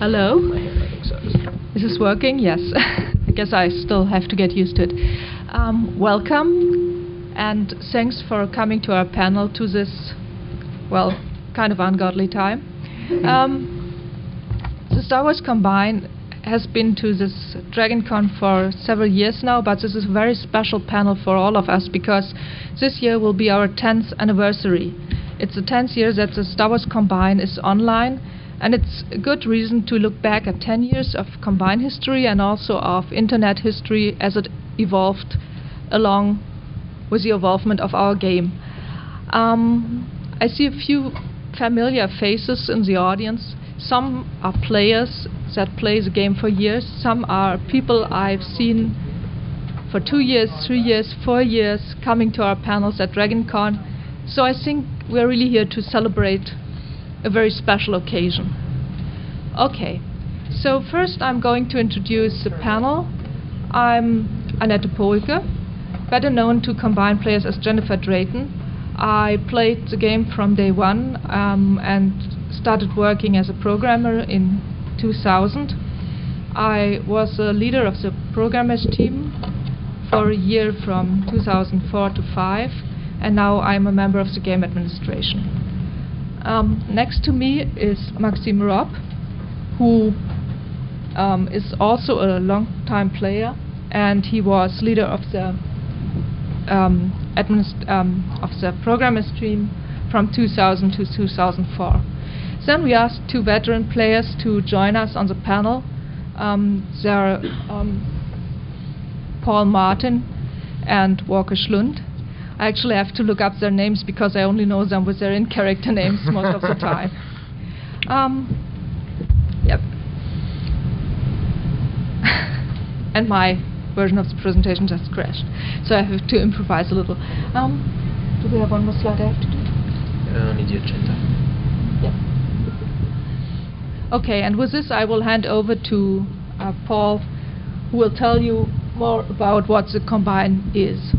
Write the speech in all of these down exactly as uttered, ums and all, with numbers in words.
Hello. My handwriting sucks. Is this working? Yes. I guess I still have to get used to it. Um, welcome, and thanks for coming to our panel to this, well, kind of ungodly time. Um, the Star Wars Combine has been to this DragonCon for several years now, but this is a very special panel for all of us because this year will be our tenth anniversary. It's the tenth year that the Star Wars Combine is online, and it's a good reason to look back at ten years of Combine history and also of Internet history as it evolved along with the evolvement of our game. Um, I see a few familiar faces in the audience. Some are players that play the game for years. Some are people I've seen for two years, three years, four years coming to our panels at DragonCon. So I think we're really here to celebrate a very special occasion. Okay, so first I'm going to introduce the panel. I'm Annette Polke, better known to Combine players as Jennifer Drayton. I played the game from day one um, and started working as a programmer in two thousand. I was a leader of the programmers team for a year from two thousand four to five, and now I'm a member of the game administration. Um, next to me is Maxime Robb, who um, is also a long-time player, and he was leader of the um, administ um, of the programmers team from two thousand to two thousand four. Then we asked two veteran players to join us on the panel. Um, they're um, Paul Martin and Walker Schlund. I actually have to look up their names because I only know them with their in-character names most of the time. Um, yep. And my version of the presentation just crashed, so I have to improvise a little. Um, do we have one more slide I have to do? Uh, only the agenda. Yep. Okay, and with this I will hand over to uh, Paul, who will tell you more about what the Combine is.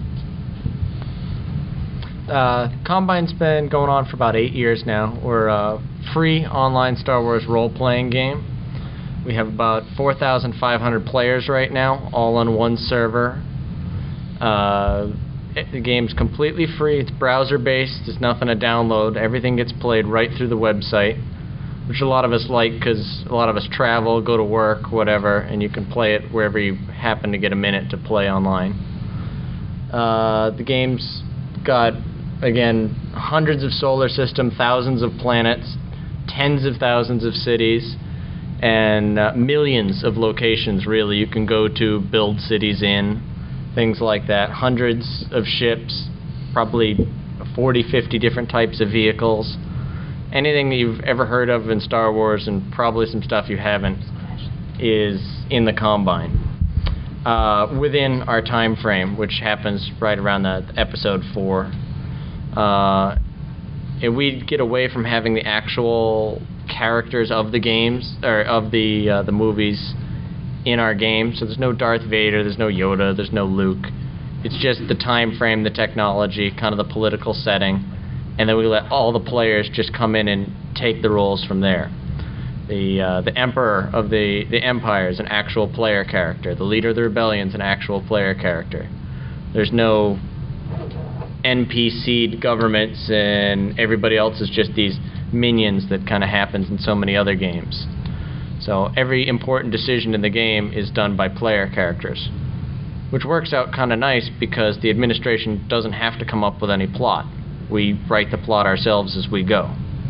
Uh, Combine's been going on for about eight years now. We're a free online Star Wars role-playing game. We have about four thousand five hundred players right now, all on one server. Uh, it, the game's completely free. It's browser-based. There's nothing to download. Everything gets played right through the website, which a lot of us like because a lot of us travel, go to work, whatever, and you can play it wherever you happen to get a minute to play online. Uh, the game's got, again, hundreds of solar systems, thousands of planets, tens of thousands of cities, and uh, millions of locations, really, you can go to, build cities in, things like that. Hundreds of ships, probably forty, fifty different types of vehicles. Anything that you've ever heard of in Star Wars, and probably some stuff you haven't, is in the Combine. Uh, within our time frame, which happens right around the episode four. Uh, and we get away from having the actual characters of the games or of the uh, the movies in our game. So there's no Darth Vader, there's no Yoda, there's no Luke. It's just the time frame, the technology, kind of the political setting, and then we let all the players just come in and take the roles from there. The uh, the Emperor of the the Empire is an actual player character. The Leader of the Rebellion is an actual player character. There's no N P C'd governments and everybody else is just these minions that kind of happens in so many other games. So every important decision in the game is done by player characters, which works out kind of nice because the administration doesn't have to come up with any plot. We write the plot ourselves as we go.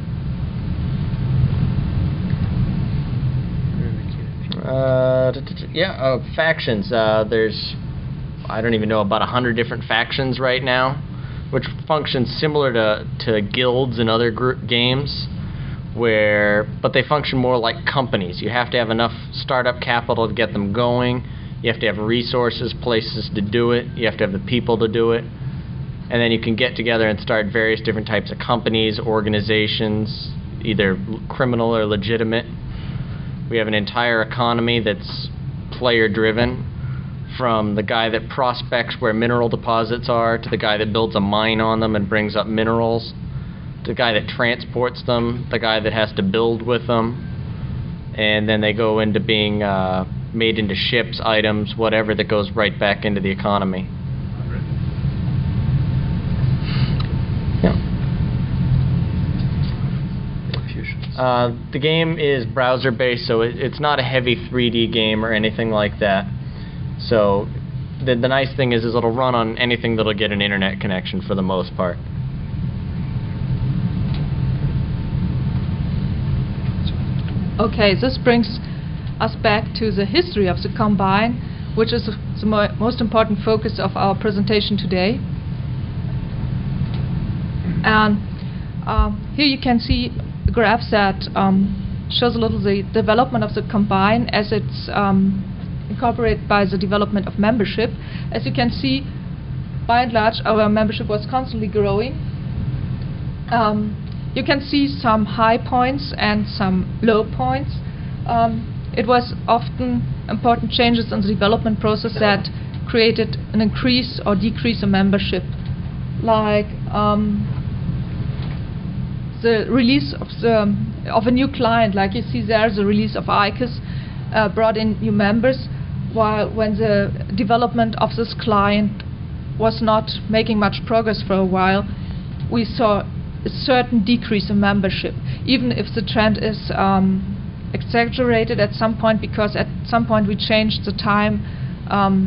Uh, yeah, uh, factions. Uh, there's, I don't even know, about a hundred different factions right now, which functions similar to, to guilds and other group games, where, but they function more like companies. You have to have enough startup capital to get them going. You have to have resources, places to do it. You have to have the people to do it. And then you can get together and start various different types of companies, organizations, either criminal or legitimate. We have an entire economy that's player-driven, from the guy that prospects where mineral deposits are, to the guy that builds a mine on them and brings up minerals, to the guy that transports them, the guy that has to build with them, and then they go into being uh, made into ships, items, whatever, that goes right back into the economy. Uh, the game is browser-based, so it, it's not a heavy three D game or anything like that. So the, the nice thing is, is it'll run on anything that'll get an internet connection for the most part. Okay, this brings us back to the history of the Combine, which is the mo most important focus of our presentation today. And um, here you can see a graph that um, shows a little the development of the Combine as it's um, incorporated by the development of membership. As you can see, by and large, our membership was constantly growing. Um, you can see some high points and some low points. Um, it was often important changes in the development process that created an increase or decrease in membership, like um, the release of the of a new client, like you see there, the release of ICUS uh, brought in new members, while when the development of this client was not making much progress for a while, we saw a certain decrease in membership, even if the trend is um, exaggerated at some point, because at some point we changed the time um,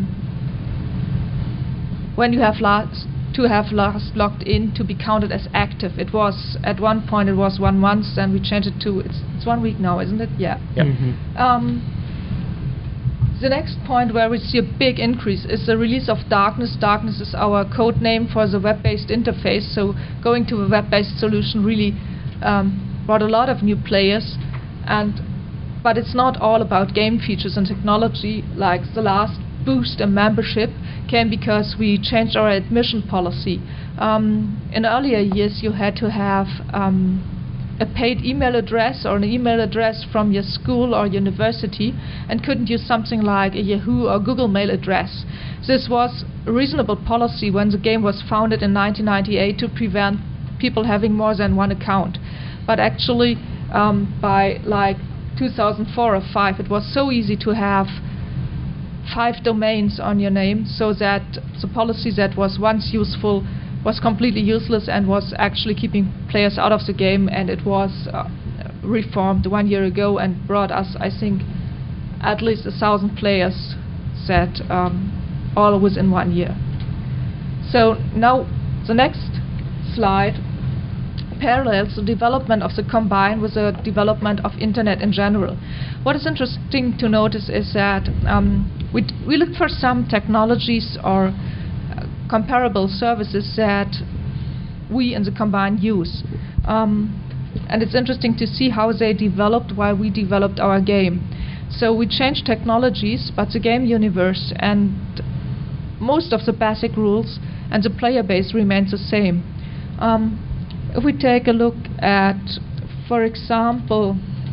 when you have last to have last logged in to be counted as active. It was at one point it was one month, then we changed it to it's, it's one week now, isn't it? Yeah. Yep. Mm-hmm. um, the next point where we see a big increase is the release of Darkness. Darkness is our code name for the web-based interface. So going to a web-based solution really um, brought a lot of new players, and but it's not all about game features and technology. Like the last boost in membership came because we changed our admission policy. Um, in earlier years, you had to have um, a paid email address or an email address from your school or university, and couldn't use something like a Yahoo or Google Mail address. This was a reasonable policy when the game was founded in nineteen ninety-eight to prevent people having more than one account. But actually, um, by like two thousand four or five, it was so easy to have five domains on your name, so that the policy that was once useful was completely useless and was actually keeping players out of the game. And it was uh, reformed one year ago and brought us, I think, at least a thousand players that um, all within one year. So now the next slide parallels the development of the Combine with the development of internet in general. What is interesting to notice is that um, we, d we look for some technologies or uh, comparable services that we in the Combine use. Um, and it's interesting to see how they developed while we developed our game. So we changed technologies, but the game universe and most of the basic rules and the player base remains the same. Um, If we take a look at, for example,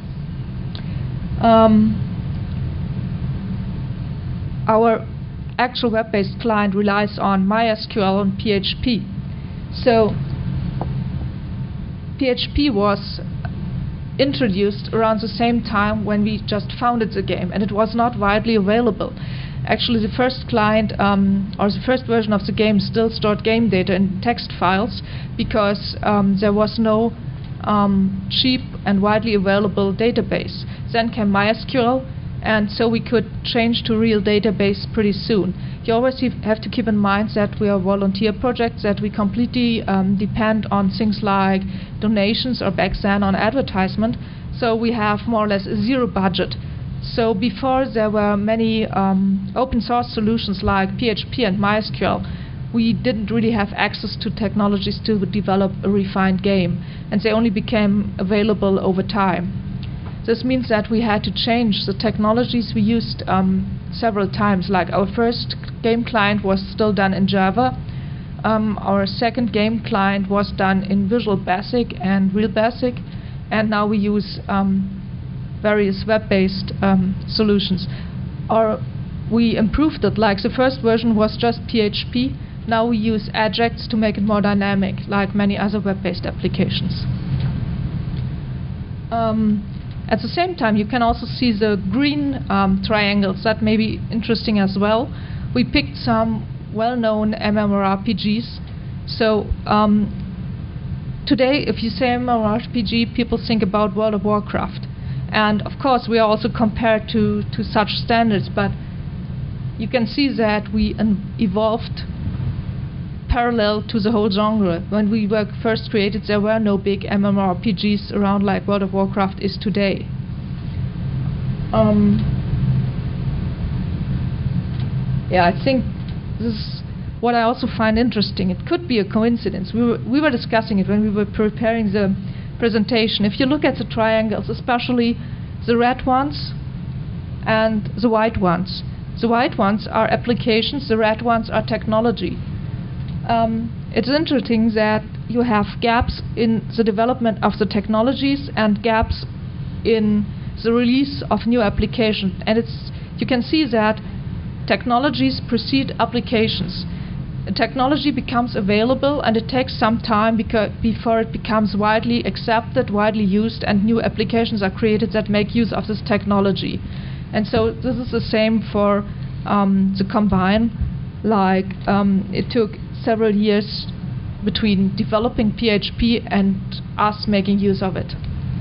um, our actual web-based client relies on MySQL and P H P. So P H P was introduced around the same time when we just founded the game, and it was not widely available. Actually, the first client um, or the first version of the game still stored game data in text files, because um, there was no um, cheap and widely available database. Then came MySQL, and so we could change to real database pretty soon. You always have to keep in mind that we are volunteer projects, that we completely um, depend on things like donations or back then on advertisement. So we have more or less a zero budget. So before there were many um, open source solutions like P H P and MySQL, we didn't really have access to technologies to develop a refined game, and they only became available over time. This means that we had to change the technologies we used um, several times. Like our first game client was still done in Java. Um, our second game client was done in Visual Basic and Real Basic, and now we use um, various web-based um, solutions. Or we improved it, like the first version was just P H P. Now we use Ajax to make it more dynamic, like many other web-based applications. Um, At the same time, you can also see the green um, triangles. That may be interesting as well. We picked some well-known MMORPGs. So um, today, if you say MMORPG, people think about World of Warcraft. And of course, we are also compared to, to such standards, but you can see that we evolved parallel to the whole genre. When we were first created, there were no big MMORPGs around like World of Warcraft is today. Um, yeah, I think this is what I also find interesting. It could be a coincidence. We were, we were discussing it when we were preparing the presentation. If you look at the triangles, especially the red ones and the white ones, the white ones are applications, the red ones are technology. Um, it's interesting that you have gaps in the development of the technologies and gaps in the release of new applications. And it's, you can see that technologies precede applications. The technology becomes available and it takes some time beca before it becomes widely accepted, widely used, and new applications are created that make use of this technology. And so this is the same for um, the Combine. Like um, it took several years between developing P H P and us making use of it.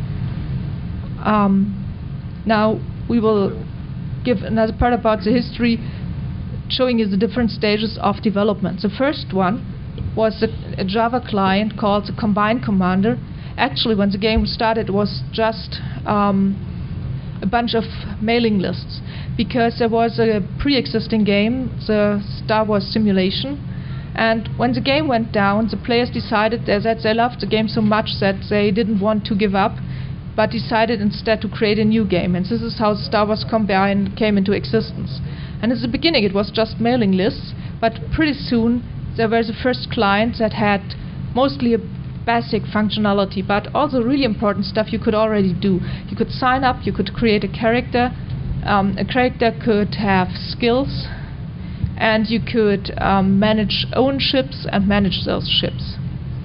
Um, now we will give another part about the history, showing you the different stages of development. The first one was a, a Java client called the Combine Commander. Actually, when the game started, it was just um, a bunch of mailing lists, because there was a pre-existing game, the Star Wars Simulation, and when the game went down, the players decided that they loved the game so much that they didn't want to give up, but decided instead to create a new game. And this is how Star Wars Combine came into existence. And at the beginning it was just mailing lists, but pretty soon there were the first clients that had mostly a basic functionality, but all the really important stuff you could already do. You could sign up, you could create a character, um, a character could have skills, and you could um, manage own ships and manage those ships.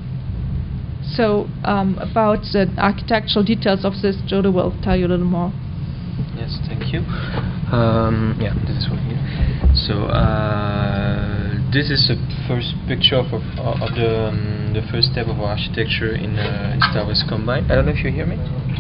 So um, about the architectural details of this, Jodo will tell you a little more. Yes, thank you. Um, yeah, this is one here. So uh, this is the first picture of, of, of the um, the first step of our architecture in, uh, in Star Wars Combine. I don't know if you hear me.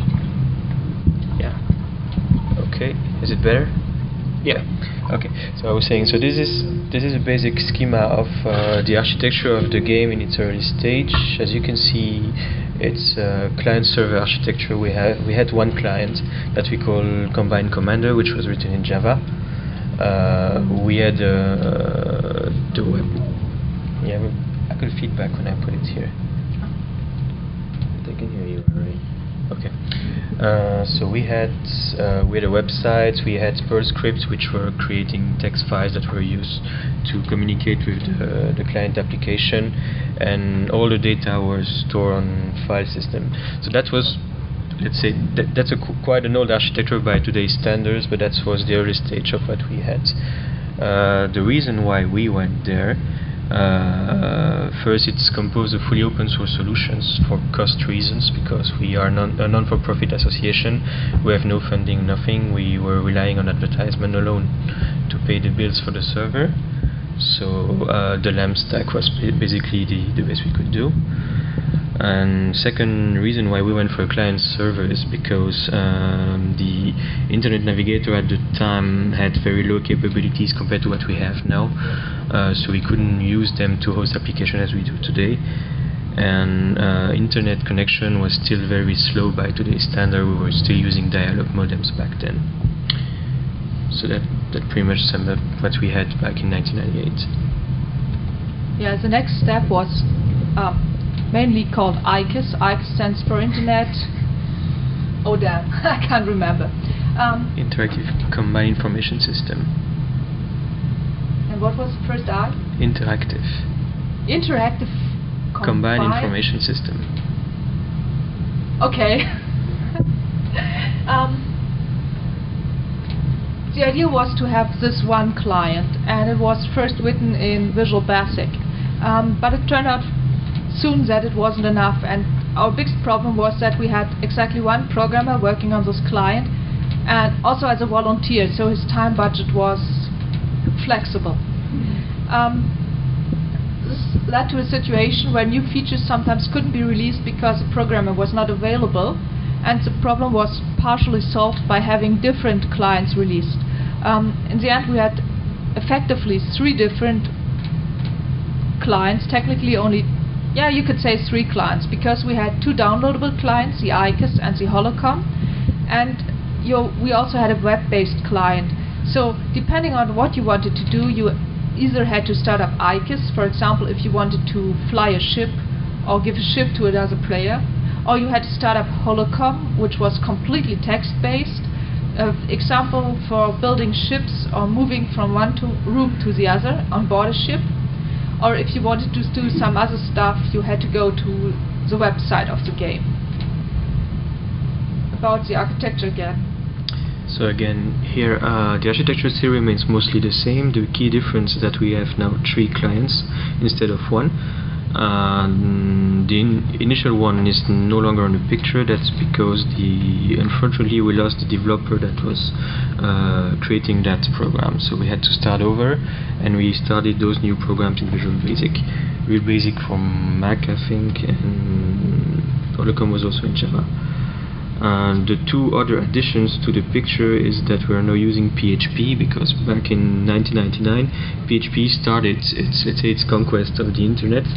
Yeah. Okay. Is it better? Yeah. Okay. So I was saying, so this is this is a basic schema of uh, the architecture of the game in its early stage. As you can see, it's a client-server architecture. We have we had one client that we call Combine Commander, which was written in Java. Uh, we had uh, the web. Yeah, I could feedback when I put it here. They can hear you, right? Okay. Uh, so we had uh, we had a website. We had Perl scripts which were creating text files that were used to communicate with the, the client application, and all the data was stored on file system. So that was, let's say, that, that's a qu quite an old architecture by today's standards, but that was the early stage of what we had. Uh, the reason why we went there. Uh, first, it's composed of fully open source solutions for cost reasons, because we are non a non-for-profit association. We have no funding, nothing. We were relying on advertisement alone to pay the bills for the server. So uh, the LAMP stack was basically the, the best we could do. And second reason why we went for a client server is because um, the Internet Navigator at the time had very low capabilities compared to what we have now, uh, so we couldn't use them to host application as we do today. And uh, internet connection was still very slow by today's standard. We were still using dial-up modems back then. So that, that pretty much summed up what we had back in nineteen ninety-eight. Yeah, the next step was um, mainly called I C I S. I C I S stands for Internet. Oh damn, I can't remember. Um, Interactive Combined Information System. And what was the first I? Interactive. Interactive Combined Combined Information System. Okay. um, the idea was to have this one client, and it was first written in Visual Basic. Um, but it turned out soon that it wasn't enough, and our biggest problem was that we had exactly one programmer working on this client, and also as a volunteer, so his time budget was flexible. Um, this led to a situation where new features sometimes couldn't be released because the programmer was not available, and the problem was partially solved by having different clients released. Um, in the end, we had effectively three different clients, technically only, yeah, you could say three clients, because we had two downloadable clients, the I C A S and the Holocom, and you, we also had a web-based client. So depending on what you wanted to do, you either had to start up I C A S, for example, if you wanted to fly a ship or give a ship to another player, or you had to start up Holocom, which was completely text-based. Uh, example for building ships or moving from one to room to the other on board a ship. Or if you wanted to do some other stuff, you had to go to the website of the game. About the architecture again. So again, here uh, the architecture still remains mostly the same. The key difference is that we have now three clients instead of one. Um, the in initial one is no longer on the picture. That's because the unfortunately we lost the developer that was uh, creating that program, so we had to start over, and we started those new programs in Visual Basic. Real Basic from Mac, I think, and Holocom was also in Java. And the two other additions to the picture is that we are now using P H P, because back in nineteen ninety-nine P H P started its, let's say, its conquest of the internet,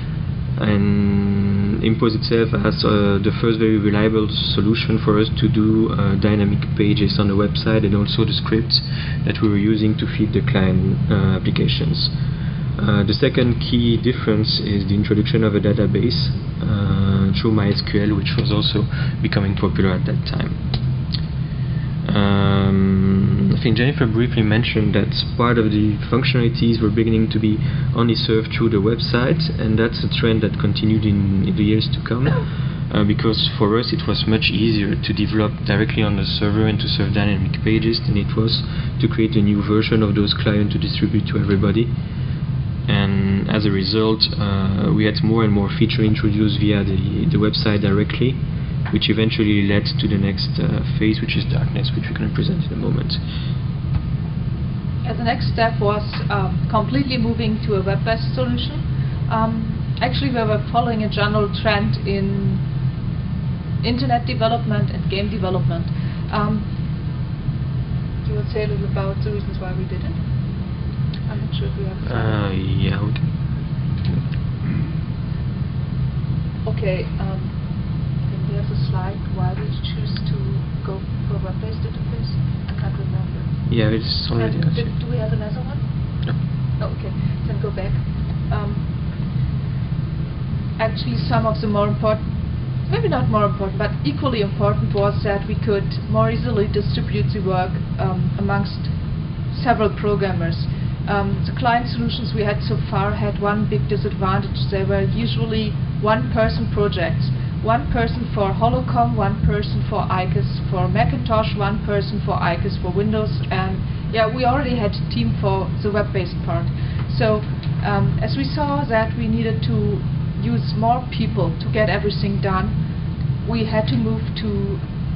and imposed itself as uh, the first very reliable solution for us to do uh, dynamic pages on the website, and also the scripts that we were using to feed the client uh, applications. Uh, the second key difference is the introduction of a database uh, through MySQL, which was also becoming popular at that time. Um, I think Jennifer briefly mentioned that part of the functionalities were beginning to be only served through the website, and that's a trend that continued in, in the years to come, uh, because for us it was much easier to develop directly on the server and to serve dynamic pages than it was to create a new version of those clients to distribute to everybody. And as a result, uh, we had more and more features introduced via the, the website directly, which eventually led to the next uh, phase, which is Darkness, which we're going to present in a moment. Yeah, the next step was um, completely moving to a web-based solution. Um, actually, we were following a general trend in internet development and game development. Um, you would say a little about the reasons why we did it? I'm not sure if we have uh, yeah. Okay. Um, then there's a slide why we choose to go for web-based interface. I can't remember. Yeah, it's already. And did, do we have another one? No. Oh, okay. Then go back. Um, actually, some of the more important, maybe not more important, but equally important, was that we could more easily distribute the work um, amongst several programmers. Um, the client solutions we had so far had one big disadvantage. They were usually one-person projects. One person for Holocom, one person for I C A S for Macintosh, one person for I C A S for Windows, and yeah, we already had a team for the web-based part. So um, as we saw that we needed to use more people to get everything done, we had to move to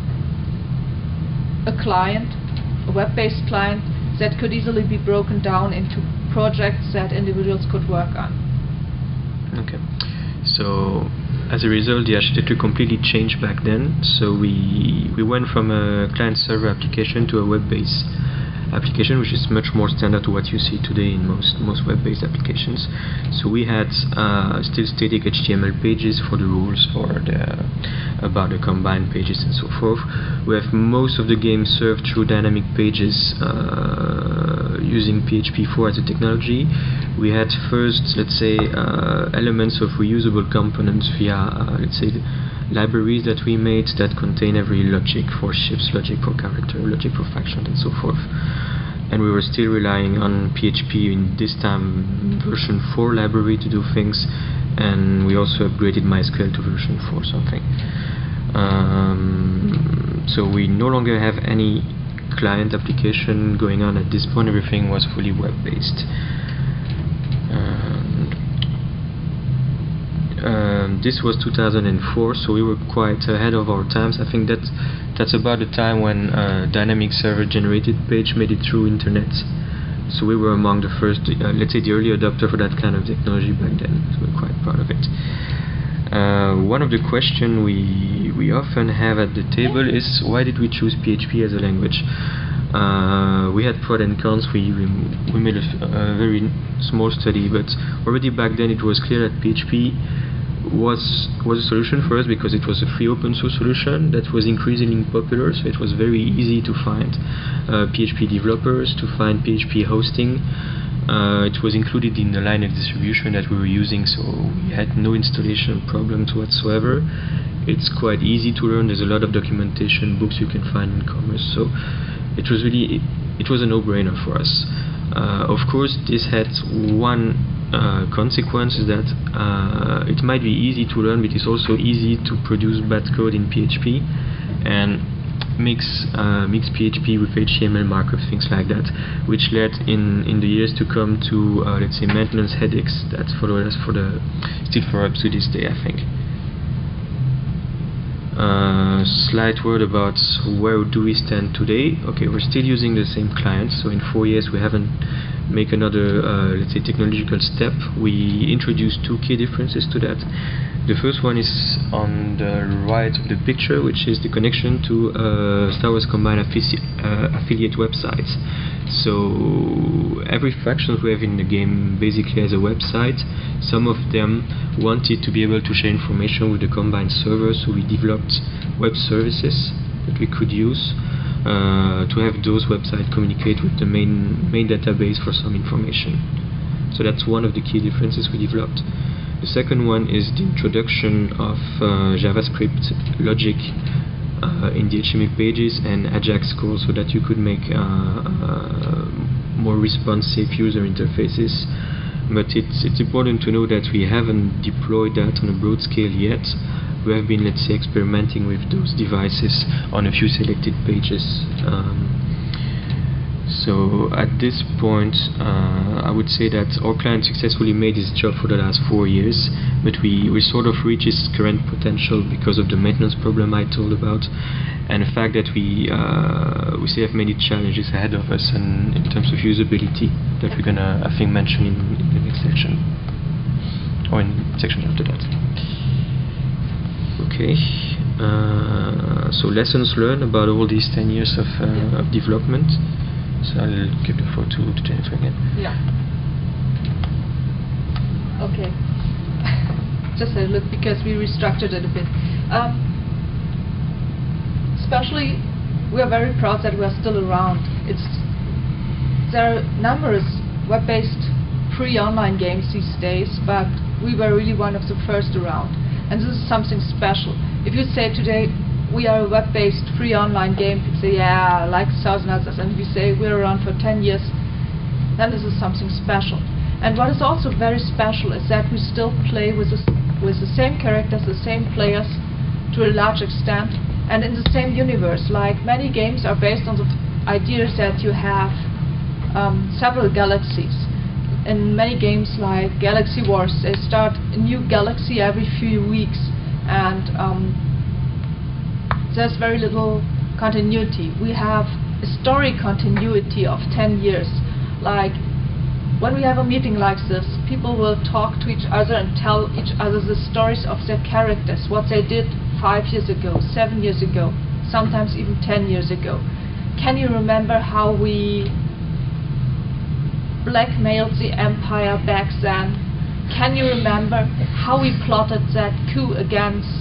a client, a web-based client, that could easily be broken down into projects that individuals could work on. Okay, so as a result, the architecture completely changed back then. So we we went from a client-server application to a web-based application, which is much more standard to what you see today in most most web-based applications. So we had uh, still static H T M L pages for the rules, for the about the combined pages and so forth. We have most of the game served through dynamic pages uh, using P H P four as a technology. We had first, let's say, uh, elements of reusable components via, uh, let's say, the libraries that we made that contain every logic for ships, logic for character, logic for faction, and so forth. And we were still relying on P H P in this time version four library to do things, and we also upgraded MySQL to version four something. Um, so we no longer have any client application going on at this point. Everything was fully web-based. Uh, um, this was two thousand four, so we were quite ahead of our times. I think that that's about the time when uh, dynamic server generated page made it through internet. So we were among the first, uh, let's say the early adopter for that kind of technology back then. So we're quite proud of it. Uh, one of the questions we we often have at the table is, why did we choose P H P as a language? Uh, we had pros and cons. We we, we made a, a very small study, but already back then it was clear that P H P was was a solution for us because it was a free open source solution that was increasingly popular. So it was very easy to find uh, P H P developers, to find P H P hosting. Uh, it was included in the Linux distribution that we were using, so we had no installation problems whatsoever. It's quite easy to learn. There's a lot of documentation, books you can find in Commerce. So it was really, it, it was a no-brainer for us. Uh, of course, this had one uh, consequence, is that uh, it might be easy to learn, but it's also easy to produce bad code in P H P and mix uh, mix P H P with H T M L markup, things like that, which led in in the years to come to uh, let's say maintenance headaches that followed us for the still for up to this day, I think. Uh, slight word about where do we stand today. Okay, we're still using the same client, so in four years we haven't make another uh, let's say technological step. We introduced two key differences to that. The first one is on the right of the picture, which is the connection to uh, Star Wars Combine affi uh, affiliate websites. So every faction we have in the game basically has a website. Some of them wanted to be able to share information with the Combine server, so we developed web services that we could use uh, to have those websites communicate with the main main database for some information. So that's one of the key differences we developed. The second one is the introduction of uh, JavaScript logic uh, in the H T M L pages and Ajax code, so that you could make uh, uh, more responsive user interfaces. But it's, it's important to know that we haven't deployed that on a broad scale yet. We have been, let's say, experimenting with those devices on a few selected pages. Um, So at this point, uh, I would say that our client successfully made his job for the last four years, but we, we sort of reached its current potential because of the maintenance problem I told about, and the fact that we uh, we still have many challenges ahead of us, and in terms of usability that we're gonna, I think, mention in, in the next section, or in the section after that. Okay. Uh, so lessons learned about all these ten years of, uh, of development. So I'll give the floor to, to Jennifer again. Yeah. Okay. Just a look, because we restructured it a bit. Um, especially, we are very proud that we are still around. It's there are numerous web-based free online games these days, but we were really one of the first around. And this is something special. If you say today, we are a web-based free online game, people say, yeah, like a thousand others, and we say we're around for ten years, then this is something special. And what is also very special is that we still play with the, with the same characters, the same players, to a large extent, and in the same universe. Like many games are based on the ideas that you have um, several galaxies. In many games like Galaxy Wars, they start a new galaxy every few weeks, and um, there's very little continuity. We have a story continuity of ten years. Like, when we have a meeting like this, people will talk to each other and tell each other the stories of their characters, what they did five years ago, seven years ago, sometimes even ten years ago. Can you remember how we blackmailed the Empire back then? Can you remember how we plotted that coup against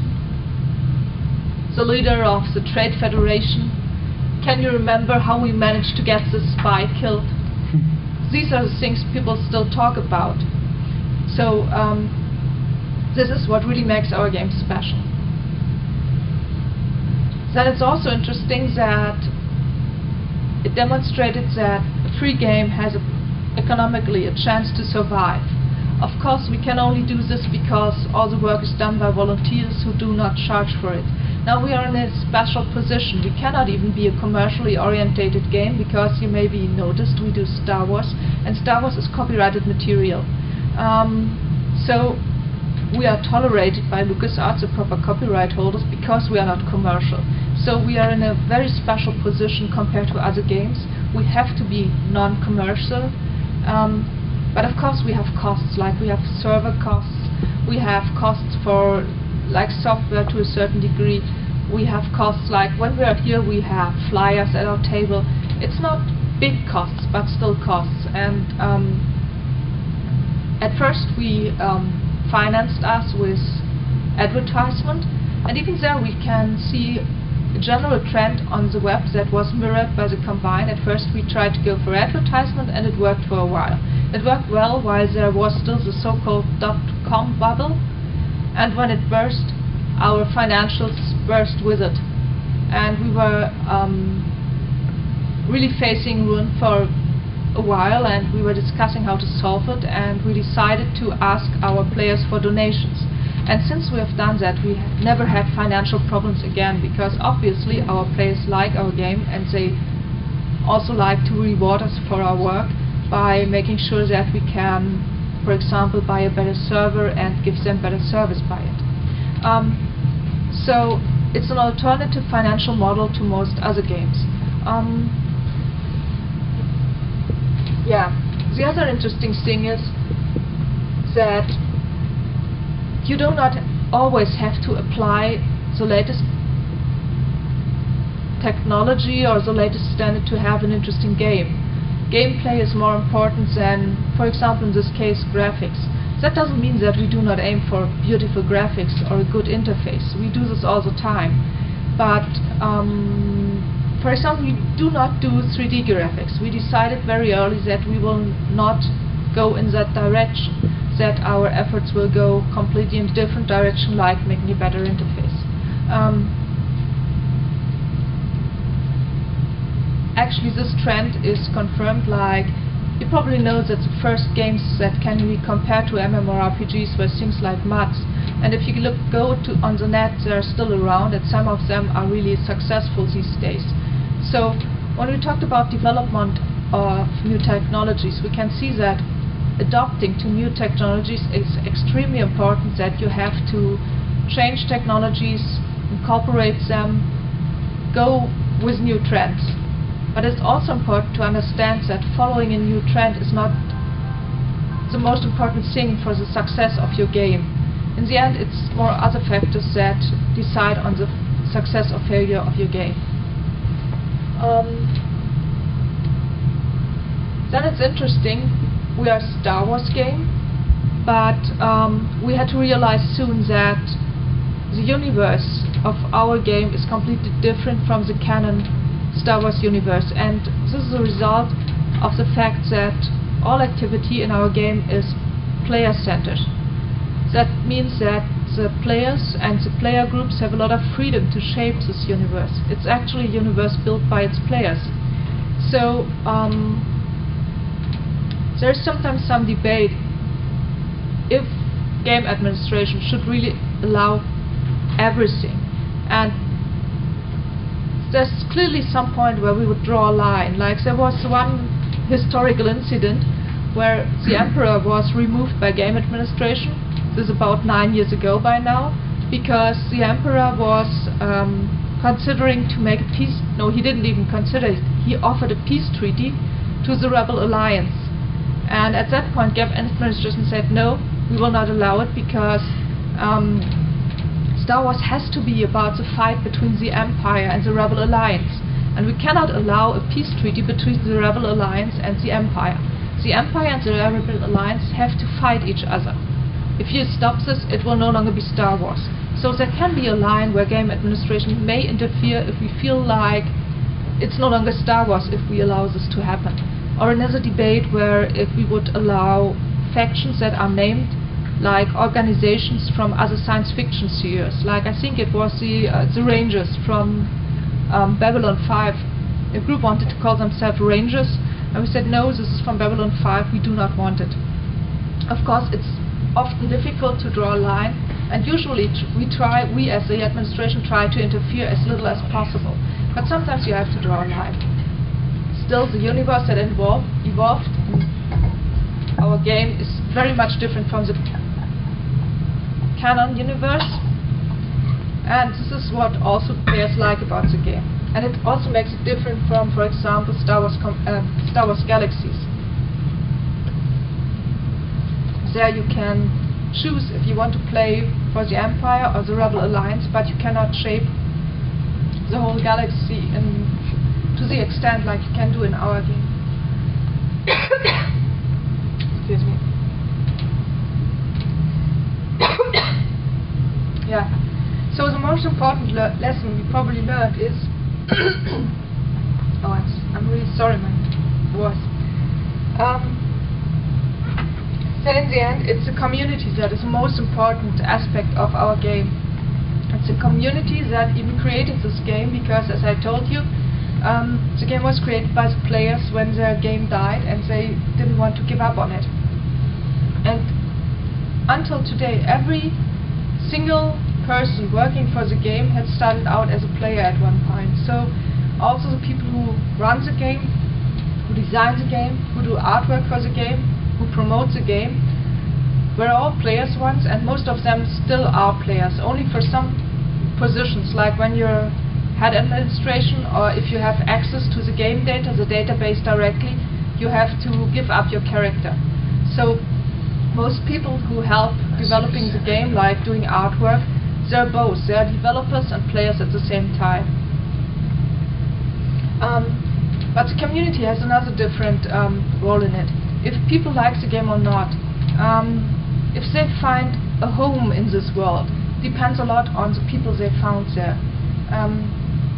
the leader of the Trade Federation? Can you remember how we managed to get the spy killed? These are the things people still talk about. So um, this is what really makes our game special. Then it's also interesting that it demonstrated that a free game has a, economically a chance to survive. Of course, we can only do this because all the work is done by volunteers who do not charge for it. Now we are in a special position. We cannot even be a commercially orientated game because you maybe noticed we do Star Wars, and Star Wars is copyrighted material. Um, so we are tolerated by LucasArts, the proper copyright holders, because we are not commercial. So we are in a very special position compared to other games. We have to be non-commercial, um, but of course we have costs, like we have server costs, we have costs for like software to a certain degree, we have costs like when we are here we have flyers at our table. It's not big costs, but still costs. And um, at first we um, financed us with advertisement, and even there we can see a general trend on the web that was mirrored by the Combine. At first we tried to go for advertisement, and it worked for a while. It worked well while there was still the so-called dot-com bubble, and when it burst, our financials burst with it. And we were um, really facing ruin for a while, and we were discussing how to solve it, and we decided to ask our players for donations. And since we have done that, we have never had financial problems again, because obviously our players like our game, and they also like to reward us for our work by making sure that we can, for example, buy a better server and give them better service by it. Um, so it's an alternative financial model to most other games. Um, yeah, the other interesting thing is that you do not always have to apply the latest technology or the latest standard to have an interesting game. Gameplay is more important than, for example, in this case, graphics. That doesn't mean that we do not aim for beautiful graphics or a good interface. We do this all the time. But, um, for example, we do not do three D graphics. We decided very early that we will not go in that direction, that our efforts will go completely in a different direction, like making a better interface. Um, actually, this trend is confirmed. Like, you probably know that the first games that can be compared to MMORPGs were things like M U Ds, and if you look go to on the net, they're still around, and some of them are really successful these days. So when we talked about development of new technologies, we can see that adopting to new technologies is extremely important, that you have to change technologies, incorporate them, go with new trends. But it's also important to understand that following a new trend is not the most important thing for the success of your game. In the end, it's more other factors that decide on the success or failure of your game. Um, then it's interesting, we are a Star Wars game, but um, we had to realize soon that the universe of our game is completely different from the canon Star Wars universe, and this is a result of the fact that all activity in our game is player-centered. That means that the players and the player groups have a lot of freedom to shape this universe. It's actually a universe built by its players. So um, there's sometimes some debate if game administration should really allow everything, and there's clearly some point where we would draw a line. Like, there was one historical incident where the Emperor was removed by game administration. This is about nine years ago by now, because the Emperor was um, considering to make a peace, no, he didn't even consider it, he offered a peace treaty to the Rebel Alliance. And at that point game administration said, no, we will not allow it, because um, Star Wars has to be about the fight between the Empire and the Rebel Alliance, and we cannot allow a peace treaty between the Rebel Alliance and the Empire. The Empire and the Rebel Alliance have to fight each other. If you stop this, it will no longer be Star Wars. So there can be a line where game administration may interfere if we feel like it's no longer Star Wars if we allow this to happen. Or another debate where if we would allow factions that are named like organizations from other science fiction series. Like, I think it was the uh, the Rangers from um, Babylon five. A group wanted to call themselves Rangers, and we said, no, this is from Babylon five, we do not want it. Of course, it's often difficult to draw a line, and usually tr we try, we as the administration try to interfere as little as possible. But sometimes you have to draw a line. Still, the universe that evolved, evolved our game is very much different from the canon universe, and this is what also players like about the game. And it also makes it different from, for example, Star Wars, com uh, Star Wars Galaxies. There you can choose if you want to play for the Empire or the Rebel Alliance, but you cannot shape the whole galaxy in, to the extent like you can do in our game. Excuse me. Yeah. So the most important le lesson we probably learned is oh, I'm, I'm really sorry, my voice. Um, that in the end, it's the community that is the most important aspect of our game. It's a community that even created this game because, as I told you, um, the game was created by the players when their game died and they didn't want to give up on it. And until today, every single person working for the game had started out as a player at one point. So also the people who run the game, who design the game, who do artwork for the game, who promote the game, were all players once, and most of them still are players, only for some positions, like when you're head administration or if you have access to the game data, the database directly, you have to give up your character. So most people who help developing the game, like doing artwork, they're both. They're developers and players at the same time. Um, but the community has another different um, role in it. If people like the game or not, um, if they find a home in this world, depends a lot on the people they found there. Um,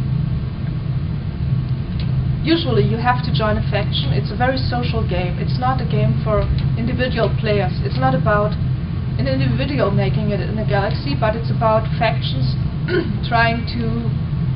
usually you have to join a faction. It's a very social game. It's not a game for individual players. It's not about an individual making it in a galaxy, but it's about factions trying to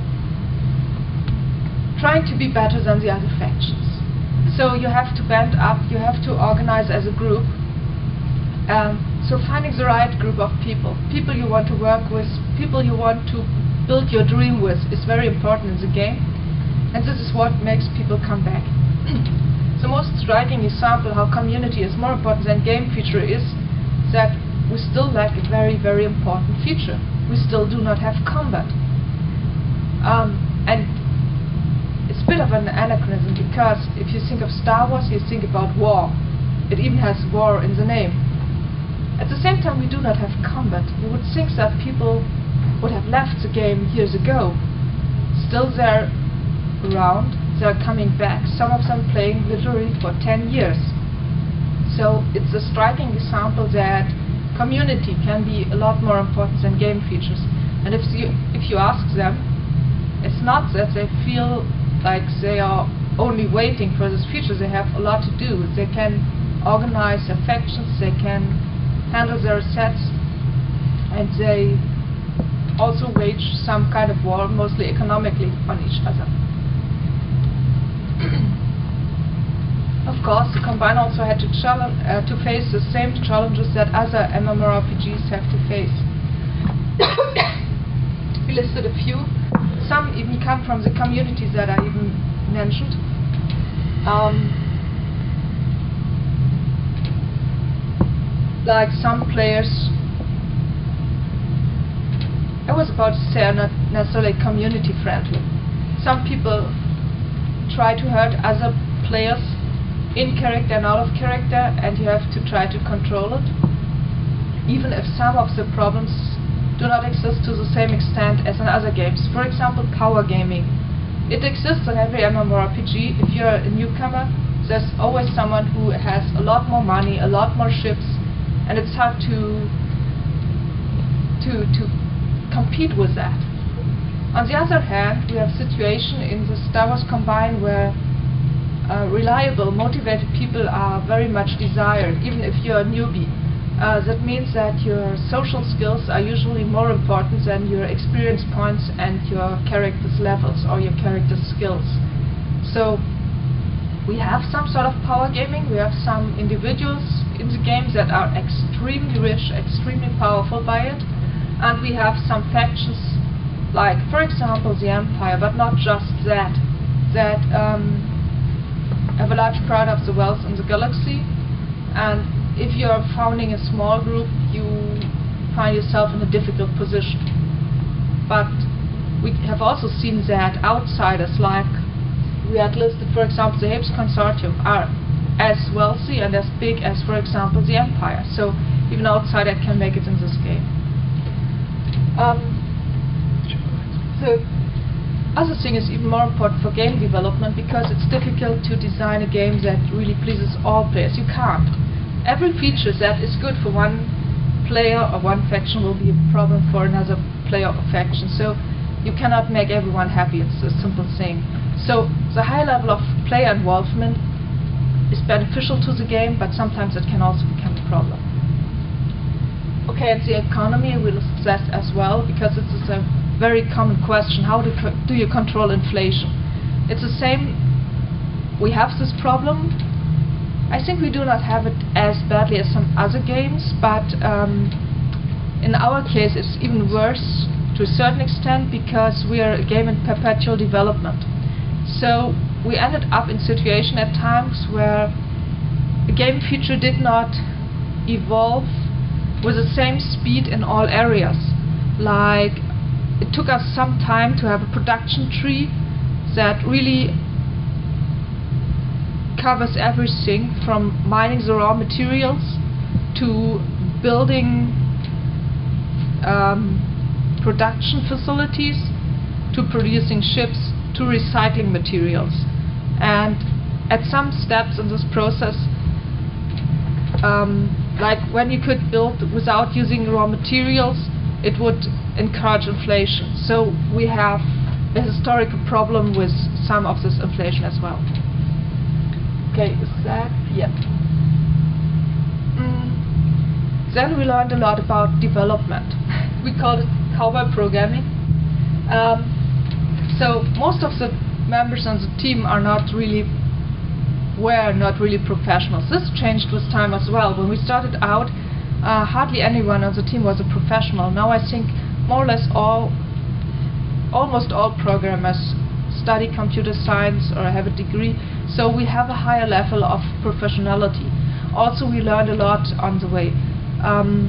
trying to be better than the other factions. So you have to band up, you have to organize as a group. Um, so finding the right group of people, people you want to work with, people you want to build your dream with, is very important in the game. And this is what makes people come back. The most striking example how community is more important than game feature is that we still lack a very, very important feature. We still do not have combat. Um, and it's a bit of an anachronism, because if you think of Star Wars, you think about war. It even has war in the name. At the same time, we do not have combat. You would think that people would have left the game years ago. Still they're around, they're coming back, some of them playing literally for ten years. So it's a striking example that community can be a lot more important than game features. And if you, if you ask them, it's not that they feel like they are only waiting for this feature. They have a lot to do. They can organize their factions, they can handle their sets, and they also wage some kind of war, mostly economically, on each other. Of course, the Combine also had to, uh, to face the same challenges that other MMORPGs have to face. We listed a few. Some even come from the communities that I even mentioned. Um, like some players, I was about to say, are not necessarily community friendly. Some people try to hurt other players in character and out of character, and you have to try to control it, even if some of the problems do not exist to the same extent as in other games. For example, power gaming. It exists in every MMORPG. If you're a newcomer, there's always someone who has a lot more money, a lot more ships, and it's hard to to to compete with that. On the other hand, we have a situation in the Star Wars Combine where uh, reliable, motivated people are very much desired, even if you're a newbie. Uh, that means that your social skills are usually more important than your experience points and your character's levels or your character's skills. So we have some sort of power gaming, we have some individuals in the games that are extremely rich, extremely powerful by it, and we have some factions like, for example, the Empire, but not just that, that um, have a large part of the wealth in the galaxy, and if you're founding a small group, you find yourself in a difficult position. But we have also seen that outsiders, like we had listed, for example, the Hapes Consortium, are as wealthy and as big as, for example, the Empire. So even an outsider can make it in this game. Um, the other thing is even more important for game development, because it's difficult to design a game that really pleases all players. You can't. Every feature that is good for one player or one faction will be a problem for another player or faction. So you cannot make everyone happy. It's a simple thing. So the high level of player involvement is beneficial to the game, but sometimes it can also become a problem. Okay, and the economy will assess as well, because this is a very common question. How do, co do you control inflation? It's the same. We have this problem. I think we do not have it as badly as some other games, but um, in our case it's even worse to a certain extent, because we are a game in perpetual development. So we ended up in situation at times where a game feature did not evolve with the same speed in all areas. Like, it took us some time to have a production tree that really covers everything from mining the raw materials to building um, production facilities to producing ships to recycling materials. And at some steps in this process, um, like when you could build without using raw materials, it would encourage inflation. So we have a historical problem with some of this inflation as well. Okay, is that? Yeah. Mm. Then we learned a lot about development. We called it cowboy programming. Um, so most of the members on the team are not really were not really professionals. This changed with time as well. When we started out, uh, hardly anyone on the team was a professional. Now I think more or less all, almost all programmers study computer science or have a degree, so we have a higher level of professionality. Also, we learned a lot on the way. Um,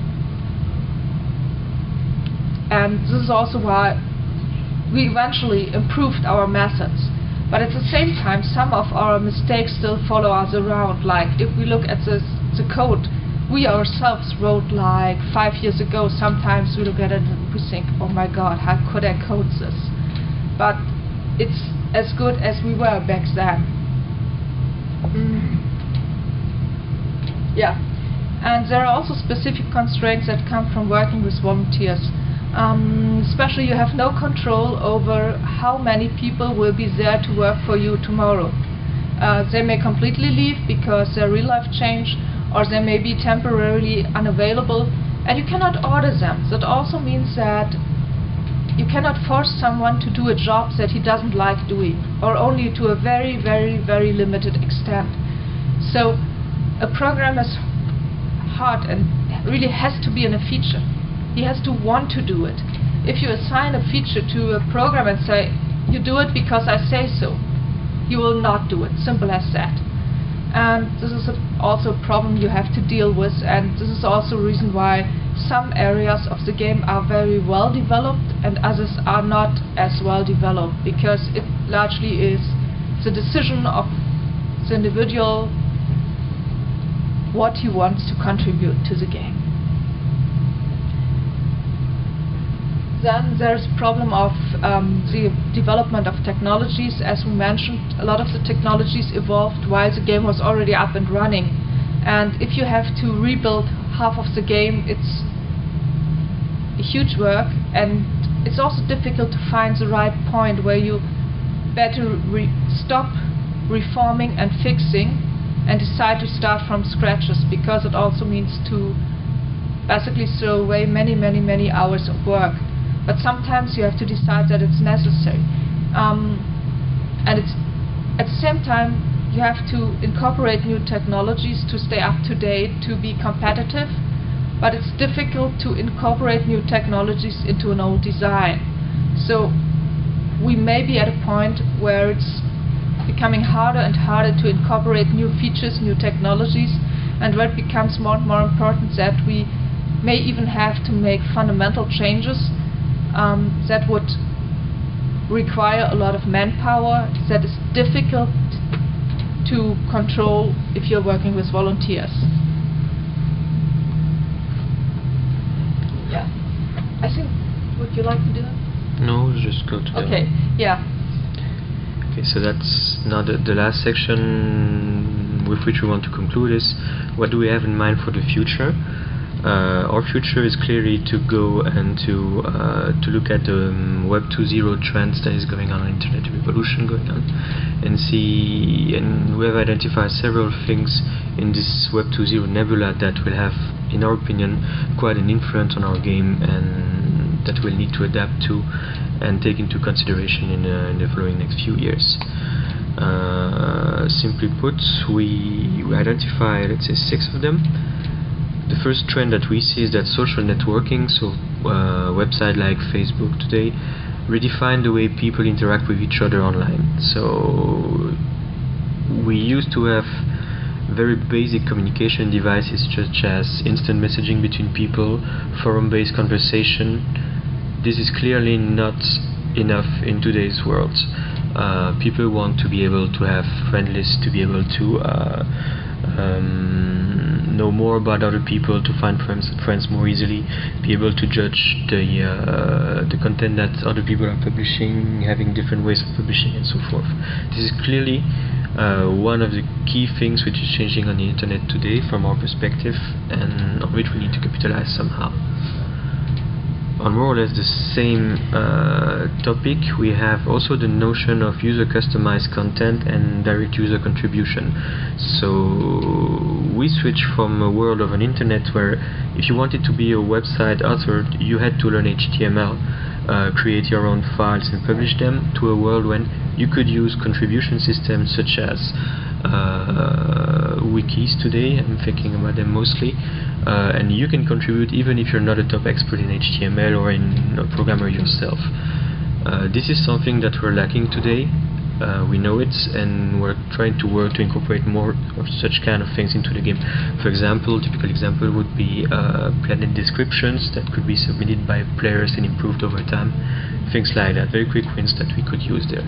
and this is also why we eventually improved our methods. But at the same time, some of our mistakes still follow us around. Like, if we look at this, the code we ourselves wrote like five years ago, sometimes we look at it and we think, oh my god, how could I code this? But it's as good as we were back then. Mm. Yeah. And there are also specific constraints that come from working with volunteers. Um, especially you have no control over how many people will be there to work for you tomorrow. Uh, they may completely leave because their real life changed, or they may be temporarily unavailable, and you cannot order them. That also means that you cannot force someone to do a job that he doesn't like doing, or only to a very, very, very limited extent. So a programmer's heart and really has to be in a feature. He has to want to do it. If you assign a feature to a program and say, you do it because I say so, he will not do it. Simple as that. And this is a, also a problem you have to deal with, and this is also a reason why some areas of the game are very well developed and others are not as well developed, because it largely is the decision of the individual what he wants to contribute to the game. Then there's a problem of um, the development of technologies. As we mentioned, a lot of the technologies evolved while the game was already up and running. And if you have to rebuild half of the game, it's a huge work, and it's also difficult to find the right point where you better re stop reforming and fixing and decide to start from scratches, because it also means to basically throw away many, many, many hours of work. But sometimes you have to decide that it's necessary. Um, and it's at the same time you have to incorporate new technologies to stay up to date, to be competitive, but it's difficult to incorporate new technologies into an old design. So we may be at a point where it's becoming harder and harder to incorporate new features, new technologies, and where it becomes more and more important that we may even have to make fundamental changes um, that would require a lot of manpower that is difficult to control if you're working with volunteers. Yeah. I think, would you like to do that? No, just go to the... Okay, yeah. Okay, so that's now the, the last section with which we want to conclude is what do we have in mind for the future? Uh, our future is clearly to go and to uh, to look at the um, Web two point oh trends that is going on, internet revolution going on, and see, and we have identified several things in this Web two point oh nebula that will have, in our opinion, quite an influence on our game and that we'll need to adapt to and take into consideration in, uh, in the following next few years. Uh, simply put, we, we identify, let's say, six of them. The first trend that we see is that social networking, so uh, websites like Facebook today, redefine the way people interact with each other online. So we used to have very basic communication devices such as instant messaging between people, forum-based conversation. This is clearly not enough in today's world. Uh, people want to be able to have friend lists, to be able to uh, um, know more about other people, to find friends, friends more easily, be able to judge the uh, the content that other people are publishing, having different ways of publishing and so forth. This is clearly uh, one of the key things which is changing on the internet today from our perspective, and on which we need to capitalize somehow. On more or less the same uh, topic, we have also the notion of user customized content and direct user contribution. So we switch from a world of an internet where if you wanted to be a website author, you had to learn H T M L, uh, create your own files and publish them, to a world when you could use contribution systems such as uh, wikis today. I'm thinking about them mostly. Uh, and you can contribute even if you're not a top expert in H T M L or in a programmer yourself. Uh, this is something that we're lacking today. Uh, we know it, and we're trying to work to incorporate more of such kind of things into the game. For example, typical example would be uh, planet descriptions that could be submitted by players and improved over time. Things like that, very quick wins that we could use there.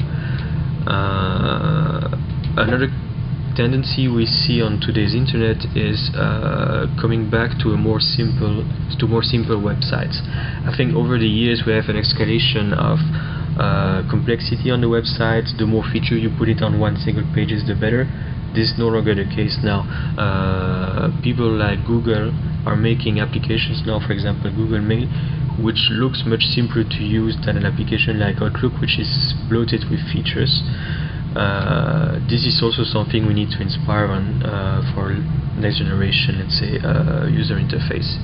Uh, another tendency we see on today's internet is uh, coming back to a more simple to more simple websites. I think over the years we have an escalation of uh, complexity on the website. The more feature you put it on one single page is the better. This is no longer the case now. Uh, people like Google are making applications now, for example Google Mail, which looks much simpler to use than an application like Outlook, which is bloated with features. Uh, this is also something we need to inspire on uh, for next generation, let's say, uh, user interface.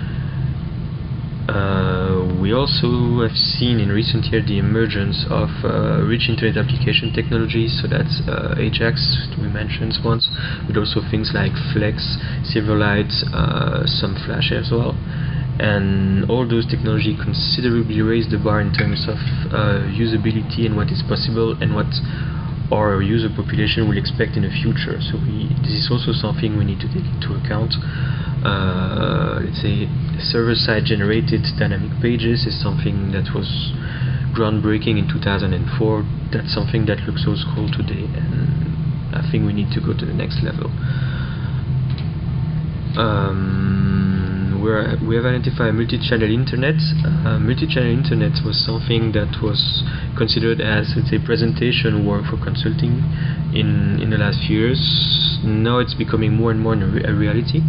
Uh, we also have seen in recent years the emergence of uh, rich internet application technologies, so that's uh, Ajax, we mentioned once, but also things like Flex, Silverlight, uh, some Flash as well. And all those technology considerably raise the bar in terms of uh, usability and what is possible and what our user population will expect in the future. So we, this is also something we need to take into account. Uh, let's say server-side generated dynamic pages is something that was groundbreaking in two thousand four. That's something that looks so cool today, and I think we need to go to the next level. Um, we're, we have identified multi-channel internet. Uh, multi-channel internet was something that was considered as, let's say, presentation work for consulting in in the last few years. Now it's becoming more and more a, re a reality.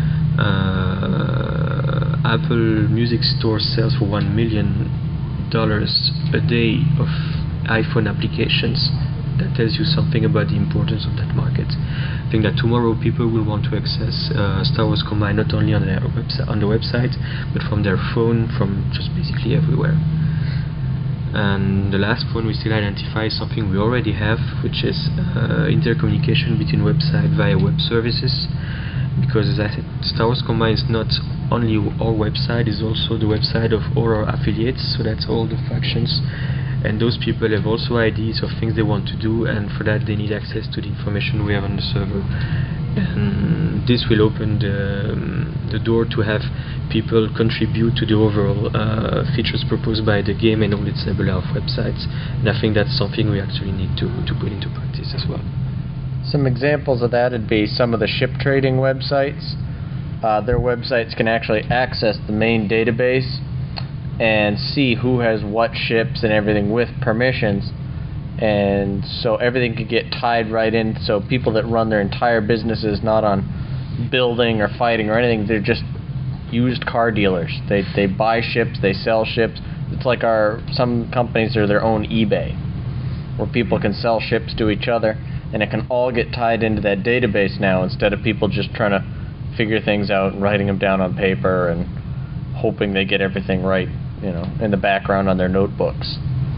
Uh, Apple Music Store sells for one million dollars a day of iPhone applications. That tells you something about the importance of that market. I think that tomorrow people will want to access uh, Star Wars Combine not only on their website, on the website, but from their phone, from just basically everywhere. And the last point we still identify is something we already have, which is uh, intercommunication between websites via web services. Because as I said, Star Wars Combine is not only our website, it's also the website of all our affiliates, so that's all the factions. And those people have also ideas of things they want to do, and for that they need access to the information we have on the server. And this will open the, um, the door to have people contribute to the overall uh, features proposed by the game and all its library of websites. And I think that's something we actually need to, to put into practice as well. Some examples of that would be some of the ship trading websites. Uh, their websites can actually access the main database and see who has what ships and everything with permissions, and so everything could get tied right in, so people that run their entire businesses not on building or fighting or anything, they're just used car dealers. They they buy ships, they sell ships. It's like our some companies are their own eBay, where people can sell ships to each other, and it can all get tied into that database now, instead of people just trying to figure things out and writing them down on paper and hoping they get everything right, you know, in the background on their notebooks.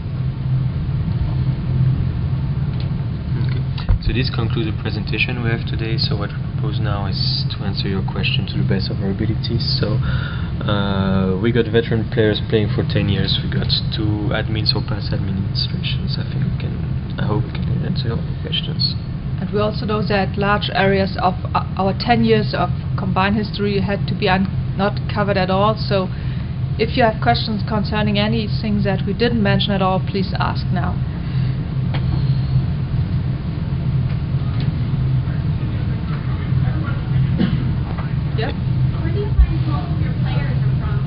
Okay. So this concludes the presentation we have today. So what we propose now is to answer your question to the best of our abilities. So uh, we got veteran players playing for ten years. We got two admins or past administrations. I think we can, I hope we can answer all the questions. And we also know that large areas of uh, our ten years of combined history had to be un not covered at all. So if you have questions concerning anything that we didn't mention at all, please ask now. Yeah? Where do you find most of your players are from?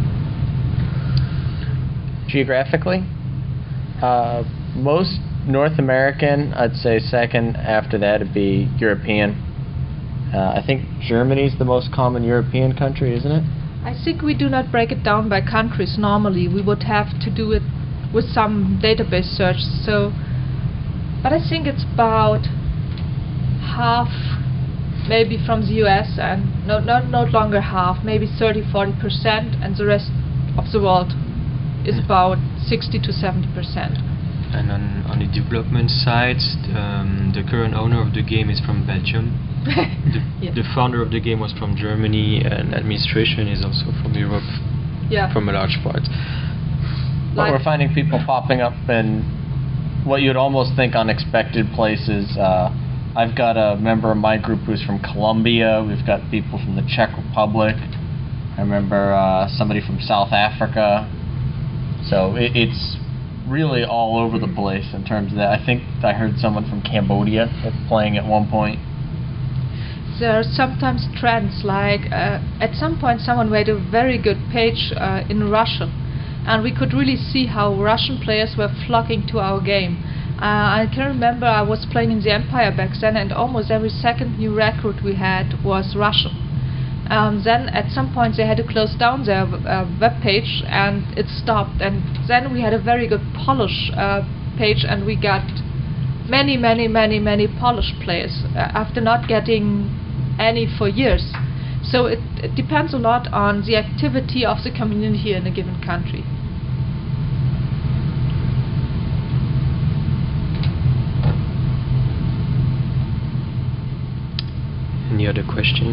Geographically, uh, most North American, I'd say second after that would be European. Uh, I think Germany's the most common European country, isn't it? I think we do not break it down by countries normally. We would have to do it with some database search. So, but I think it's about half maybe from the U S and no, not, no longer half, maybe thirty, forty percent, and the rest of the world is about sixty to seventy percent. And on, on the development side, um, the current owner of the game is from Belgium. the, yeah. the founder of the game was from Germany, and administration is also from Europe, yeah. from a large part. But we're finding people popping up in what you'd almost think unexpected places. Uh, I've got a member of my group who's from Colombia. We've got people from the Czech Republic. I remember uh, somebody from South Africa. So it, it's really all over the place in terms of that. I think I heard someone from Cambodia playing at one point. There are sometimes trends, like uh, at some point someone made a very good page uh, in Russian, and we could really see how Russian players were flocking to our game. Uh, I can remember I was playing in the Empire back then, and almost every second new recruit we had was Russian. Um, then at some point they had to close down their uh, web page, and it stopped. And then we had a very good Polish uh, page, and we got many, many, many, many Polish players uh, after not getting any for years. So it, it depends a lot on the activity of the community in a given country. Any other question?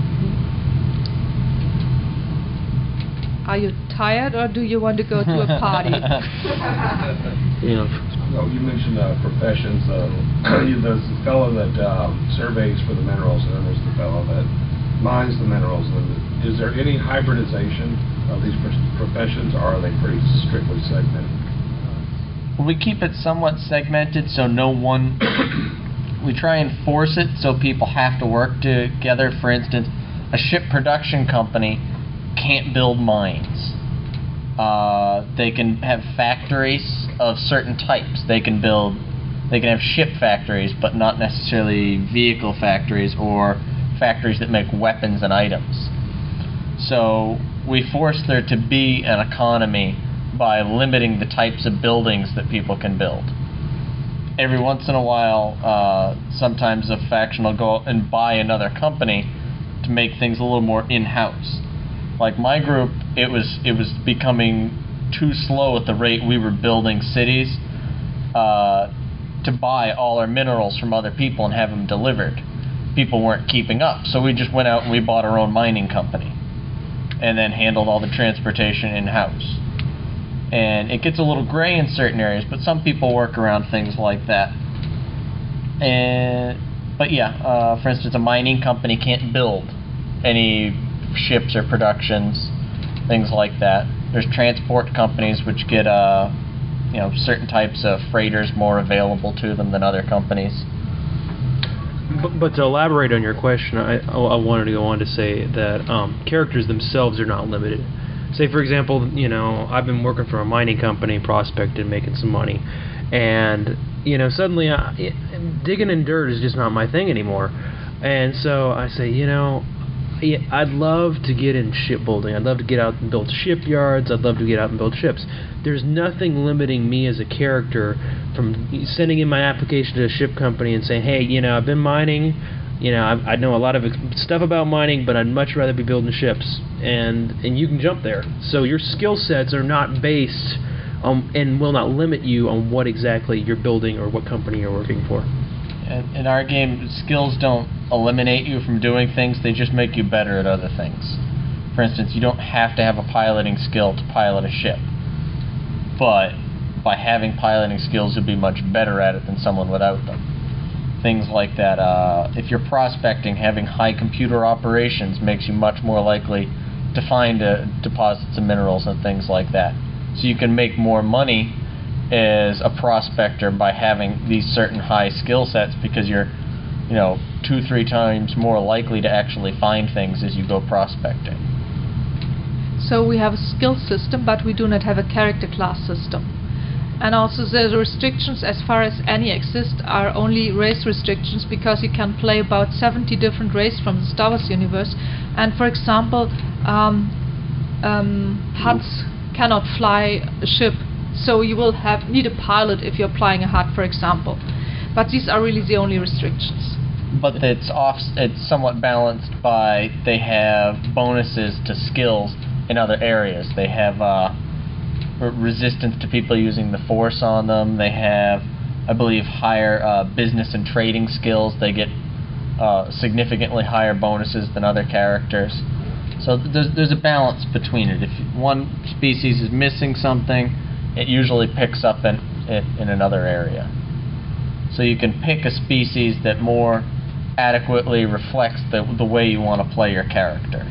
Are you tired, or do you want to go to a party? You know, Well, you mentioned uh, professions. Uh, there's the fellow that um, surveys for the minerals, and then there's the fellow that mines the minerals. And is there any hybridization of these professions, or are they pretty strictly segmented? We keep it somewhat segmented, so no one... we try and force it so people have to work together. For instance, a ship production company can't build mines. Uh, they can have factories of certain types. They can build, they can have ship factories, but not necessarily vehicle factories or factories that make weapons and items. So we force there to be an economy by limiting the types of buildings that people can build. Every once in a while, uh, sometimes a faction will go and buy another company to make things a little more in-house. Like my group, it was it was becoming too slow at the rate we were building cities uh, to buy all our minerals from other people and have them delivered. People weren't keeping up, so we just went out and we bought our own mining company and then handled all the transportation in-house. And it gets a little gray in certain areas, but some people work around things like that. And but yeah, uh, for instance, a mining company can't build any ships or productions. things like that. There's transport companies which get uh, you know, certain types of freighters more available to them than other companies. But, but to elaborate on your question, I, I wanted to go on to say that um, characters themselves are not limited. Say, for example, you know, I've been working for a mining company, prospecting, making some money, and you know, suddenly I, it, digging in dirt is just not my thing anymore. And so I say, you know, I'd love to get in shipbuilding. I'd love to get out and build shipyards. I'd love to get out and build ships. There's nothing limiting me as a character from sending in my application to a ship company and saying, hey, you know, I've been mining. You know, I, I know a lot of stuff about mining, but I'd much rather be building ships. And and you can jump there. So your skill sets are not based on, and will not limit you on what exactly you're building or what company you're working for. In, in our game, skills don't eliminate you from doing things, they just make you better at other things. For instance, you don't have to have a piloting skill to pilot a ship, but by having piloting skills, you'll be much better at it than someone without them. Things like that. Uh, if you're prospecting, having high computer operations makes you much more likely to find uh, deposits of minerals and things like that. So you can make more money as a prospector by having these certain high skill sets, because you're, you know, two, three times more likely to actually find things as you go prospecting. So we have a skill system, but we do not have a character class system. And also the restrictions, as far as any exist, are only race restrictions, because you can play about seventy different races from the Star Wars universe. And for example, um, um, Hutts cannot fly a ship, so you will have need a pilot if you're flying a Hutt, for example. But these are really the only restrictions. But it's off. It's somewhat balanced by they have bonuses to skills in other areas. They have uh, resistance to people using the Force on them. They have, I believe, higher uh, business and trading skills. They get uh, significantly higher bonuses than other characters. So there's there's a balance between it. If one species is missing something, it usually picks up in it in another area. So you can pick a species that more adequately reflects the the way you want to play your character.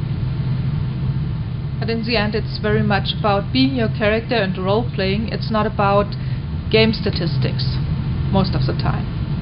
But in the end, it's very much about being your character and role-playing. It's not about game statistics, most of the time.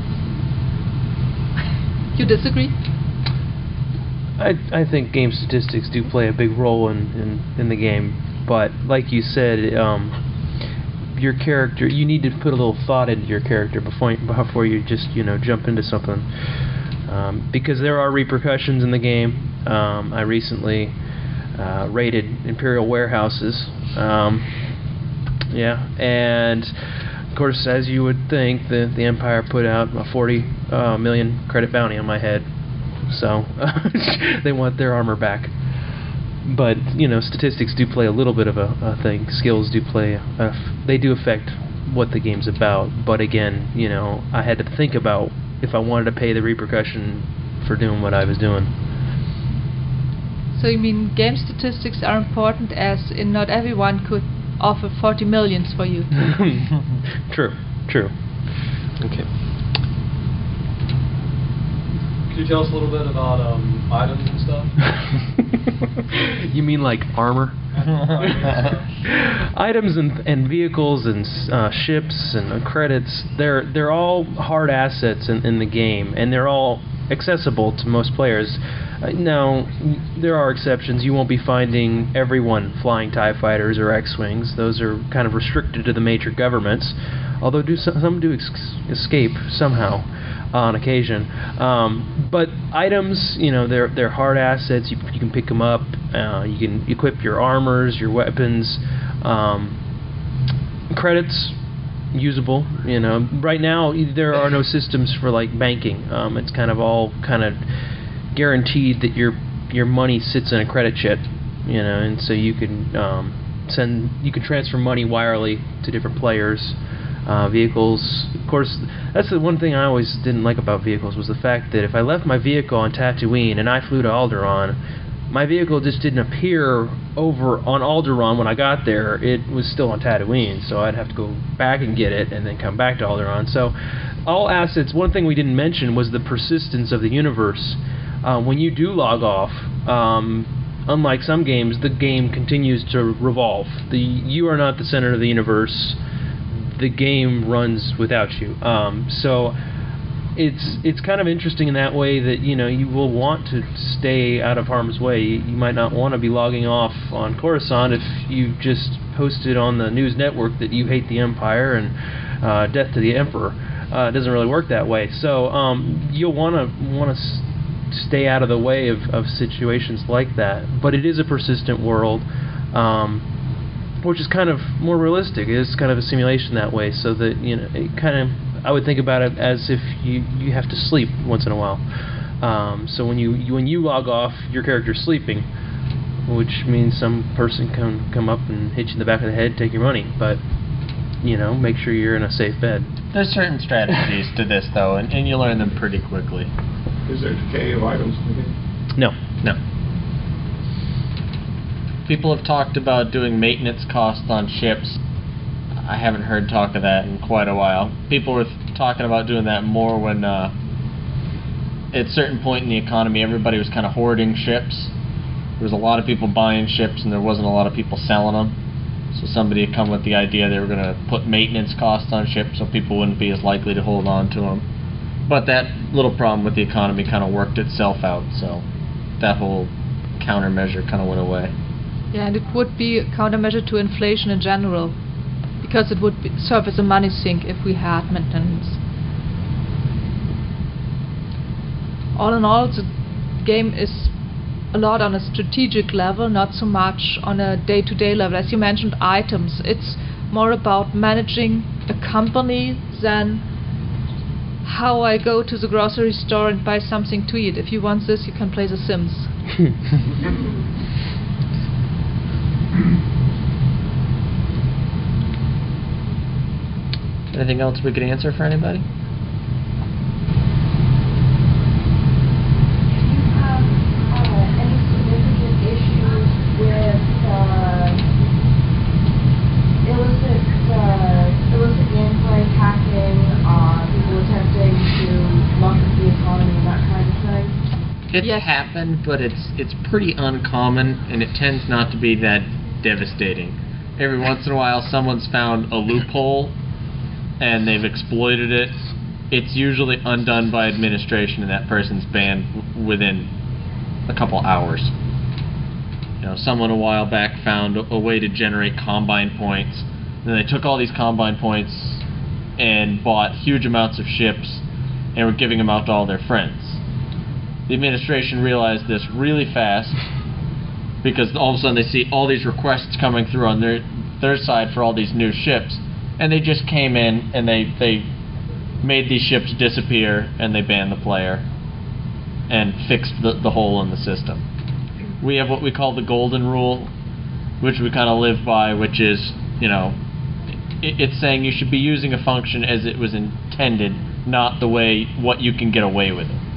You disagree? I I think game statistics do play a big role in, in, in the game, but like you said, um, your character, you need to put a little thought into your character before before you just, you know, jump into something, um, because there are repercussions in the game. Um, I recently uh, raided Imperial warehouses, um, yeah, and of course, as you would think, the the Empire put out a forty uh, million credit bounty on my head, so they want their armor back. But, you know, statistics do play a little bit of a, a thing. Skills do play, a f they do affect what the game's about. But again, you know, I had to think about if I wanted to pay the repercussion for doing what I was doing. So you mean game statistics are important, as in not everyone could offer forty millions for you? True, true. Okay. Could you tell us a little bit about um, items and stuff? You mean like armor? Items and, and vehicles and uh, ships and uh, credits, they're they're all hard assets in, in the game, and they're all accessible to most players. Uh, now, there are exceptions. You won't be finding everyone flying TIE fighters or X-Wings. Those are kind of restricted to the major governments, although do some, some do ex escape somehow on occasion. Um, but items, you know, they're they're hard assets. You, you can pick them up. Uh, you can equip your armors, your weapons. Um, credits, usable. You know, right now there are no systems for like banking. Um, it's kind of all kind of guaranteed that your your money sits in a credit chip. You know, and so you can um, send you can transfer money wirely to different players. Uh, vehicles, of course, that's the one thing I always didn't like about vehicles, was the fact that if I left my vehicle on Tatooine and I flew to Alderaan, my vehicle just didn't appear over on Alderaan when I got there. It was still on Tatooine, so I'd have to go back and get it and then come back to Alderaan. So all assets, one thing we didn't mention was the persistence of the universe. Uh, when you do log off, um, unlike some games, the game continues to revolve. The you are not the center of the universe. The game runs without you. Um, so it's it's kind of interesting in that way that you know you will want to stay out of harm's way. You, you might not want to be logging off on Coruscant if you just posted on the news network that you hate the Empire and uh, death to the Emperor. Uh, it doesn't really work that way. So um, you'll want to want to s- stay out of the way of, of situations like that. But it is a persistent world, um, which is kind of more realistic. It is kind of a simulation that way. So that you know, it kind of I would think about it as if you, you have to sleep once in a while. Um, so when you, you when you log off, your character's sleeping, which means some person can come up and hit you in the back of the head, take your money. But you know, make sure you're in a safe bed. There's certain strategies to this, though, and, and you learn them pretty quickly. Is there decay of items in the game? No. No. People have talked about doing maintenance costs on ships. I haven't heard talk of that in quite a while. People were th- talking about doing that more when, uh, at a certain point in the economy, everybody was kind of hoarding ships. There was a lot of people buying ships, and there wasn't a lot of people selling them. So somebody had come with the idea they were going to put maintenance costs on ships so people wouldn't be as likely to hold on to them. But that little problem with the economy kind of worked itself out, so that whole countermeasure kind of went away. Yeah, and it would be a countermeasure to inflation in general, because it would be, serve as a money sink if we had maintenance. All in all, the game is a lot on a strategic level, not so much on a day-to-day level. As you mentioned, items. It's more about managing a company than how I go to the grocery store and buy something to eat. If you want this, you can play The Sims. Anything else we could answer for anybody? It's Yes. happened, but it's it's pretty uncommon, and it tends not to be that devastating. Every once in a while, someone's found a loophole, and they've exploited it. It's usually undone by administration, and that person's banned w- within a couple hours. You know, someone a while back found a, a way to generate Combine points, and they took all these Combine points and bought huge amounts of ships, and were giving them out to all their friends. The administration realized this really fast, because all of a sudden they see all these requests coming through on their their side for all these new ships, and they just came in and they they made these ships disappear, and they banned the player and fixed the, the hole in the system. We have what we call the golden rule, which we kind of live by, which is, you know, it, it's saying you should be using a function as it was intended, not the way what you can get away with it.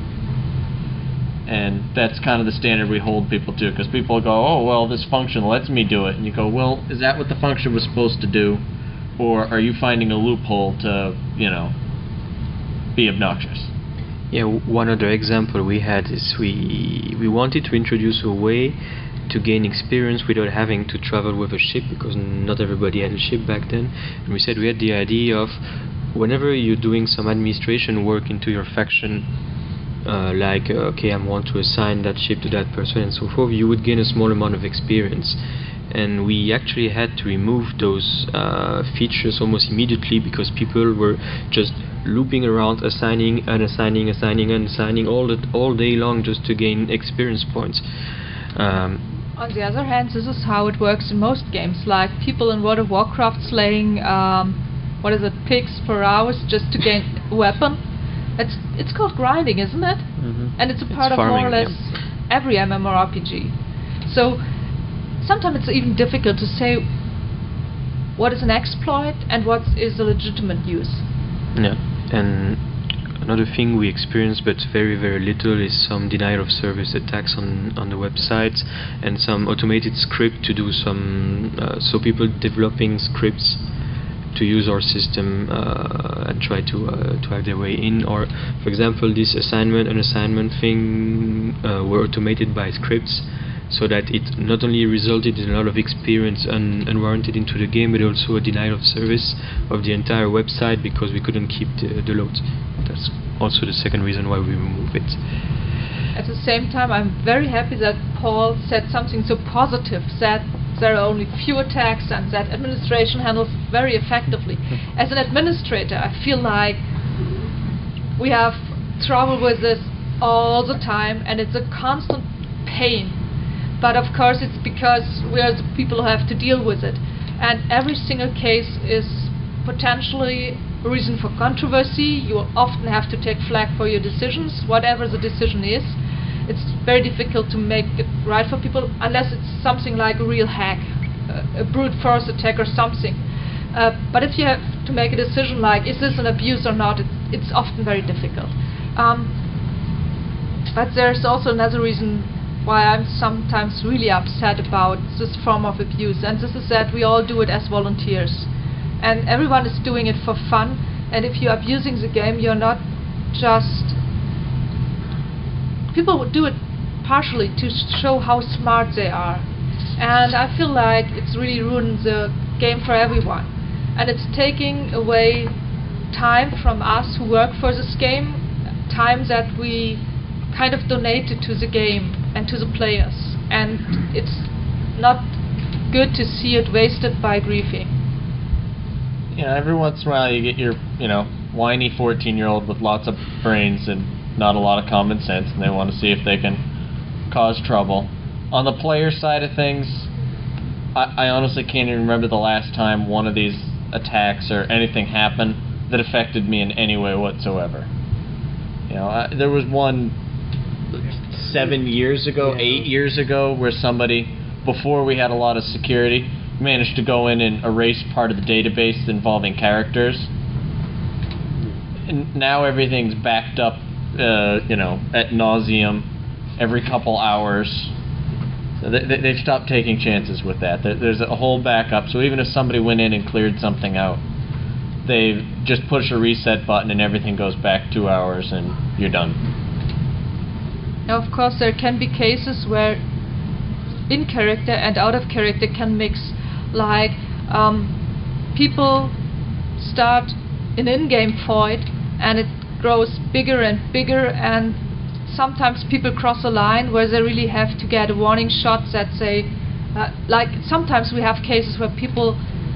And that's kind of the standard we hold people to, because people go, oh, well, this function lets me do it. And you go, well, is that what the function was supposed to do? Or are you finding a loophole to, you know, be obnoxious? Yeah, w- one other example we had is we we wanted to introduce a way to gain experience without having to travel with a ship, because not everybody had a ship back then. And we said we had the idea of whenever you're doing some administration work into your faction, Uh, like, uh, okay, I want to assign that ship to that person and so forth, you would gain a small amount of experience. And we actually had to remove those uh, features almost immediately, because people were just looping around, assigning, unassigning, assigning, unassigning all, the, all day long just to gain experience points. Um, On the other hand, this is how it works in most games, like people in World of Warcraft slaying, um, what is it, pigs for hours just to gain a weapon. It's it's called grinding, isn't it? mm-hmm. And it's a part It's of more or farming, less every MMORPG. So sometimes it's even difficult to say what is an exploit and what is a legitimate use. Yeah, and another thing we experienced, but very very little, is some denial of service attacks on on the websites, and some automated script to do some uh, so people developing scripts to use our system uh, and try to uh, to have their way in. Or, for example, this assignment and assignment thing uh, were automated by scripts so that it not only resulted in a lot of experience un- unwarranted into the game, but also a denial of service of the entire website because we couldn't keep the, the loads. That's also the second reason why we removed it. At the same time, I'm very happy that Paul said something so positive, that there are only few attacks and that administration handles very effectively. As an administrator, I feel like we have trouble with this all the time, and it's a constant pain. But of course it's because we are the people who have to deal with it. And every single case is potentially a reason for controversy. You often have to take flak for your decisions, whatever the decision is. It's very difficult to make it right for people unless it's something like a real hack, a, a brute force attack or something. Uh, but if you have to make a decision like, is this an abuse or not, it, it's often very difficult. Um, but there's also another reason why I'm sometimes really upset about this form of abuse, and this is that we all do it as volunteers. And everyone is doing it for fun, and if you're abusing the game, you're not just... People would do it partially to show how smart they are. And I feel like it's really ruined the game for everyone. And it's taking away time from us who work for this game, time that we kind of donated to the game and to the players. And it's not good to see it wasted by griefing. Yeah, every once in a while you get your, you know, whiny fourteen-year-old with lots of brains and not a lot of common sense, and they want to see if they can cause trouble. On the player side of things, I, I honestly can't even remember the last time one of these attacks or anything happened that affected me in any way whatsoever. You know, I, there was one seven years ago, yeah. eight years ago, where somebody, before we had a lot of security, managed to go in and erase part of the database involving characters. And now everything's backed up, uh, you know, ad nauseum, every couple hours. So they, they, they've stopped taking chances with that. There, there's a whole backup, so even if somebody went in and cleared something out, they just push a reset button and everything goes back two hours and you're done. Now, of course, there can be cases where in character and out of character can mix. Like um, people start an in-game fight and it grows bigger and bigger, and sometimes people cross a line where they really have to get a warning shot that say, uh, like sometimes we have cases where people,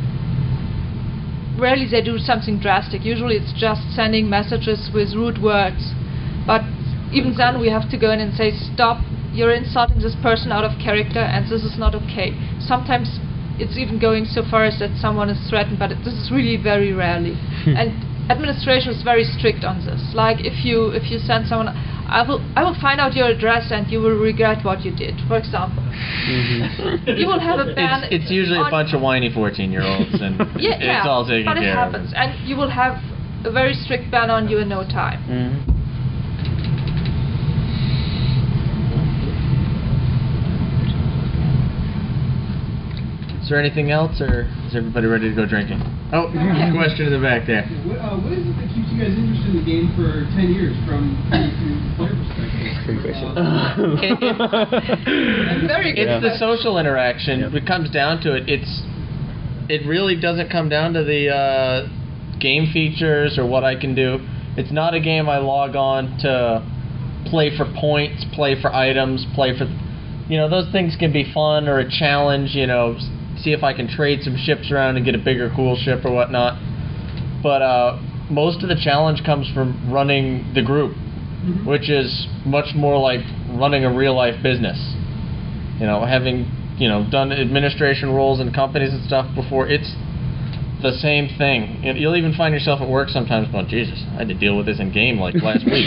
rarely they do something drastic. Usually it's just sending messages with rude words. But even then we have to go in and say, stop, you're insulting this person out of character and this is not okay. Sometimes it's even going so far as that someone is threatened, but it, this is really very rarely. And administration is very strict on this. Like if you if you send someone, I will I will find out your address and you will regret what you did, for example. Mm-hmm. You will have a ban. It's, it's usually a bunch of whiny fourteen-year-olds, and yeah, it's yeah, all taken but care it happens, of. and you will have a very strict ban on you in no time. Mm-hmm. Is there anything else, or is everybody ready to go drinking? Oh, yeah. Question in the back there. What, uh, what is it that keeps you guys interested in the game for ten years from the player perspective? Great question. Uh, it, Very good. It's the social interaction. Yep. It comes down to it. It's it really doesn't come down to the uh, game features or what I can do. It's not a game I log on to play for points, play for items, play for, you know, those things can be fun, or a challenge, you know, see if I can trade some ships around and get a bigger cool ship or whatnot. But uh, most of the challenge comes from running the group, mm-hmm. which is much more like running a real life business. You know, having, you know, done administration roles in companies and stuff before, it's the same thing. You'll even find yourself at work sometimes going, Jesus, I had to deal with this in game like last week.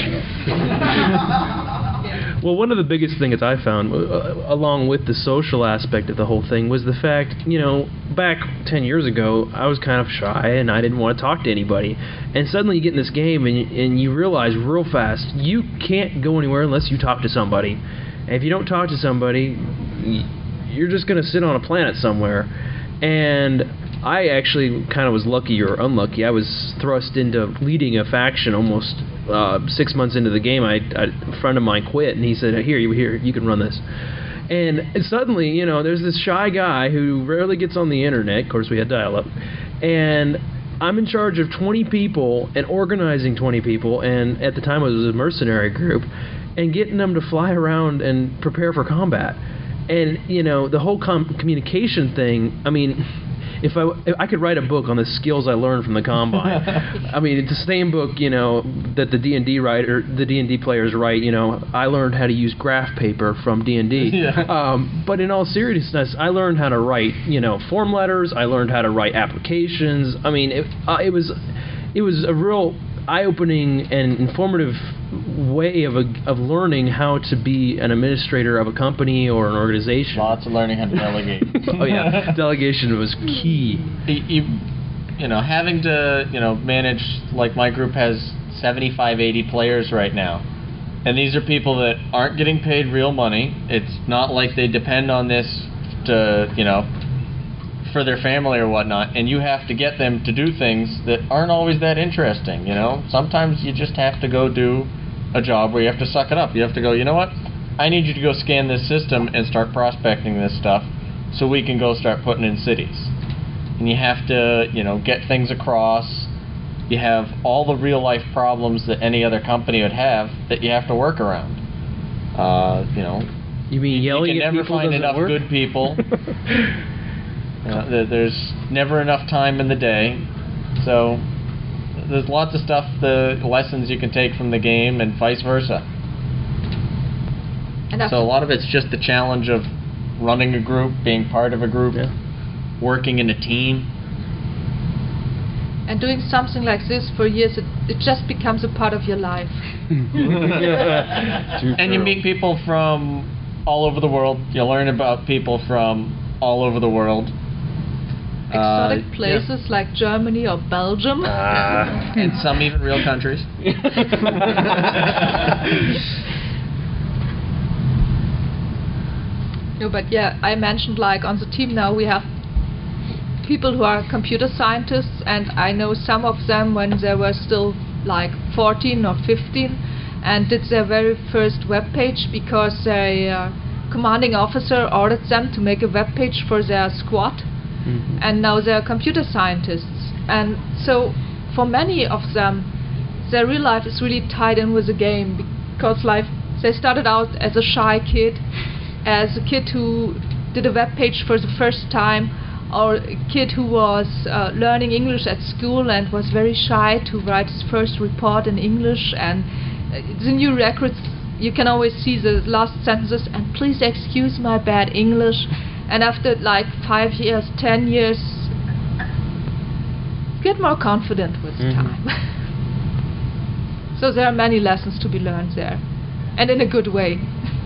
Well, one of the biggest things I found, uh, along with the social aspect of the whole thing, was the fact, you know, back ten years ago, I was kind of shy and I didn't want to talk to anybody. And suddenly you get in this game and, and you realize real fast you can't go anywhere unless you talk to somebody. And if you don't talk to somebody, you're just going to sit on a planet somewhere. And I actually kind of was lucky or unlucky. I was thrust into leading a faction almost uh, six months into the game. I, I, a friend of mine quit, and he said, "Here, you here, you can run this." And suddenly, you know, there's this shy guy who rarely gets on the internet. Of course, we had dial-up. And I'm in charge of twenty people and organizing twenty people, and at the time it was a mercenary group, and getting them to fly around and prepare for combat. And, you know, the whole com- communication thing, I mean, if I, if I could write a book on the skills I learned from the Combine. I mean, it's the same book, you know, that the D and D writer, the D and D players write, you know, I learned how to use graph paper from D and D. Yeah. Um, but in all seriousness, I learned how to write, you know, form letters, I learned how to write applications. I mean, it, uh, it was it was a real eye-opening and informative way of a, of learning how to be an administrator of a company or an organization. Lots of learning how to delegate. Oh yeah, delegation was key. You, you, you know, having to, you know, manage, like my group has seventy-five, eighty players right now. And these are people that aren't getting paid real money. It's not like they depend on this to, you know, for their family or whatnot, and you have to get them to do things that aren't always that interesting, you know? Sometimes you just have to go do a job where you have to suck it up. You have to go, you know what? I need you to go scan this system and start prospecting this stuff so we can go start putting in cities. And you have to, you know, get things across. You have all the real-life problems that any other company would have that you have to work around. Uh, you know, You mean yelling you can at never people find doesn't enough work? good people. Uh, there- there's never enough time in the day, so there's lots of stuff, the lessons you can take from the game and vice versa. And after So a lot of it's just the challenge of running a group, being part of a group, Yeah. working in a team. and doing something like this for years, it, it just becomes a part of your life. And you meet people from all over the world. You learn about people from all over the world. Exotic Uh, places like Germany or Belgium. yeah. And some even real countries. No, but yeah, I mentioned like on the team now we have people who are computer scientists, and I know some of them when they were still like fourteen or fifteen and did their very first web page because their uh, commanding officer ordered them to make a web page for their squad. Mhm. And now they're computer scientists. And so for many of them, their real life is really tied in with the game, because life, they started out as a shy kid, as a kid who did a web page for the first time, or a kid who was uh, learning English at school and was very shy to write his first report in English. And uh, the new records, you can always see the last sentences, and please excuse my bad English. And after like five years, ten years, get more confident with Mhm. time. So there are many lessons to be learned there, and in a good way.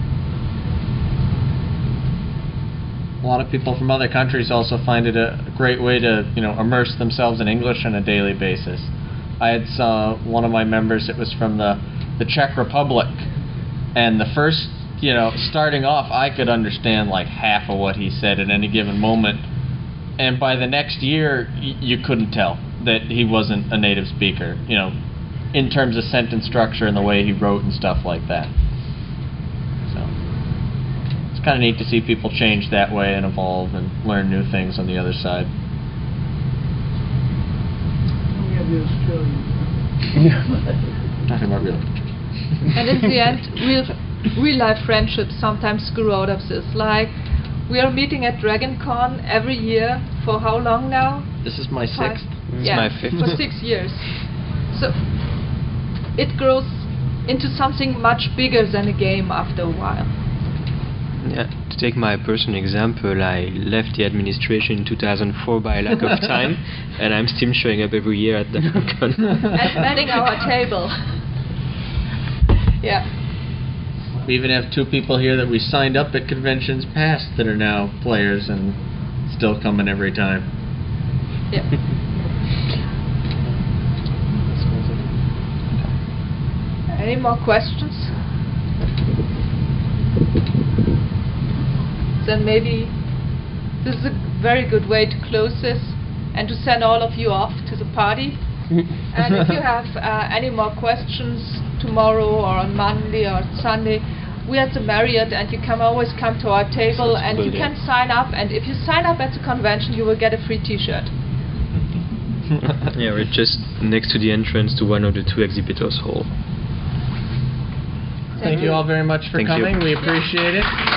A lot of people from other countries also find it a great way to, you know, immerse themselves in English on a daily basis. I had uh, one of my members that was from the, the Czech Republic, and the first, you know, starting off, I could understand like half of what he said at any given moment, and by the next year, y- you couldn't tell that he wasn't a native speaker, you know, in terms of sentence structure and the way he wrote and stuff like that. So it's kind of neat to see people change that way and evolve and learn new things on the other side. We have the Australian. Talking about real. And in the end, real, real life friendships sometimes grew out of this. Like, we are meeting at DragonCon every year for how long now? This is my Five- sixth. This is yeah, my fifth. for six years. So it grows into something much bigger than a game after a while. Yeah, to take my personal example, I left the administration in two thousand four by lack of time, and I'm still showing up every year at the con. And manning our table. Yeah. We even have two people here that we signed up at conventions past that are now players and still coming every time. Yeah. Any more questions? Then maybe this is a very good way to close this and to send all of you off to the party. And if you have uh, any more questions tomorrow or on Monday or Sunday, we at the Marriott, and you can always come to our table, and you can sign up, and if you sign up at the convention, you will get a free T-shirt. Yeah, we're just next to the entrance to one of the two exhibitors hall. Thank you all very much for Thank you. coming. We appreciate it.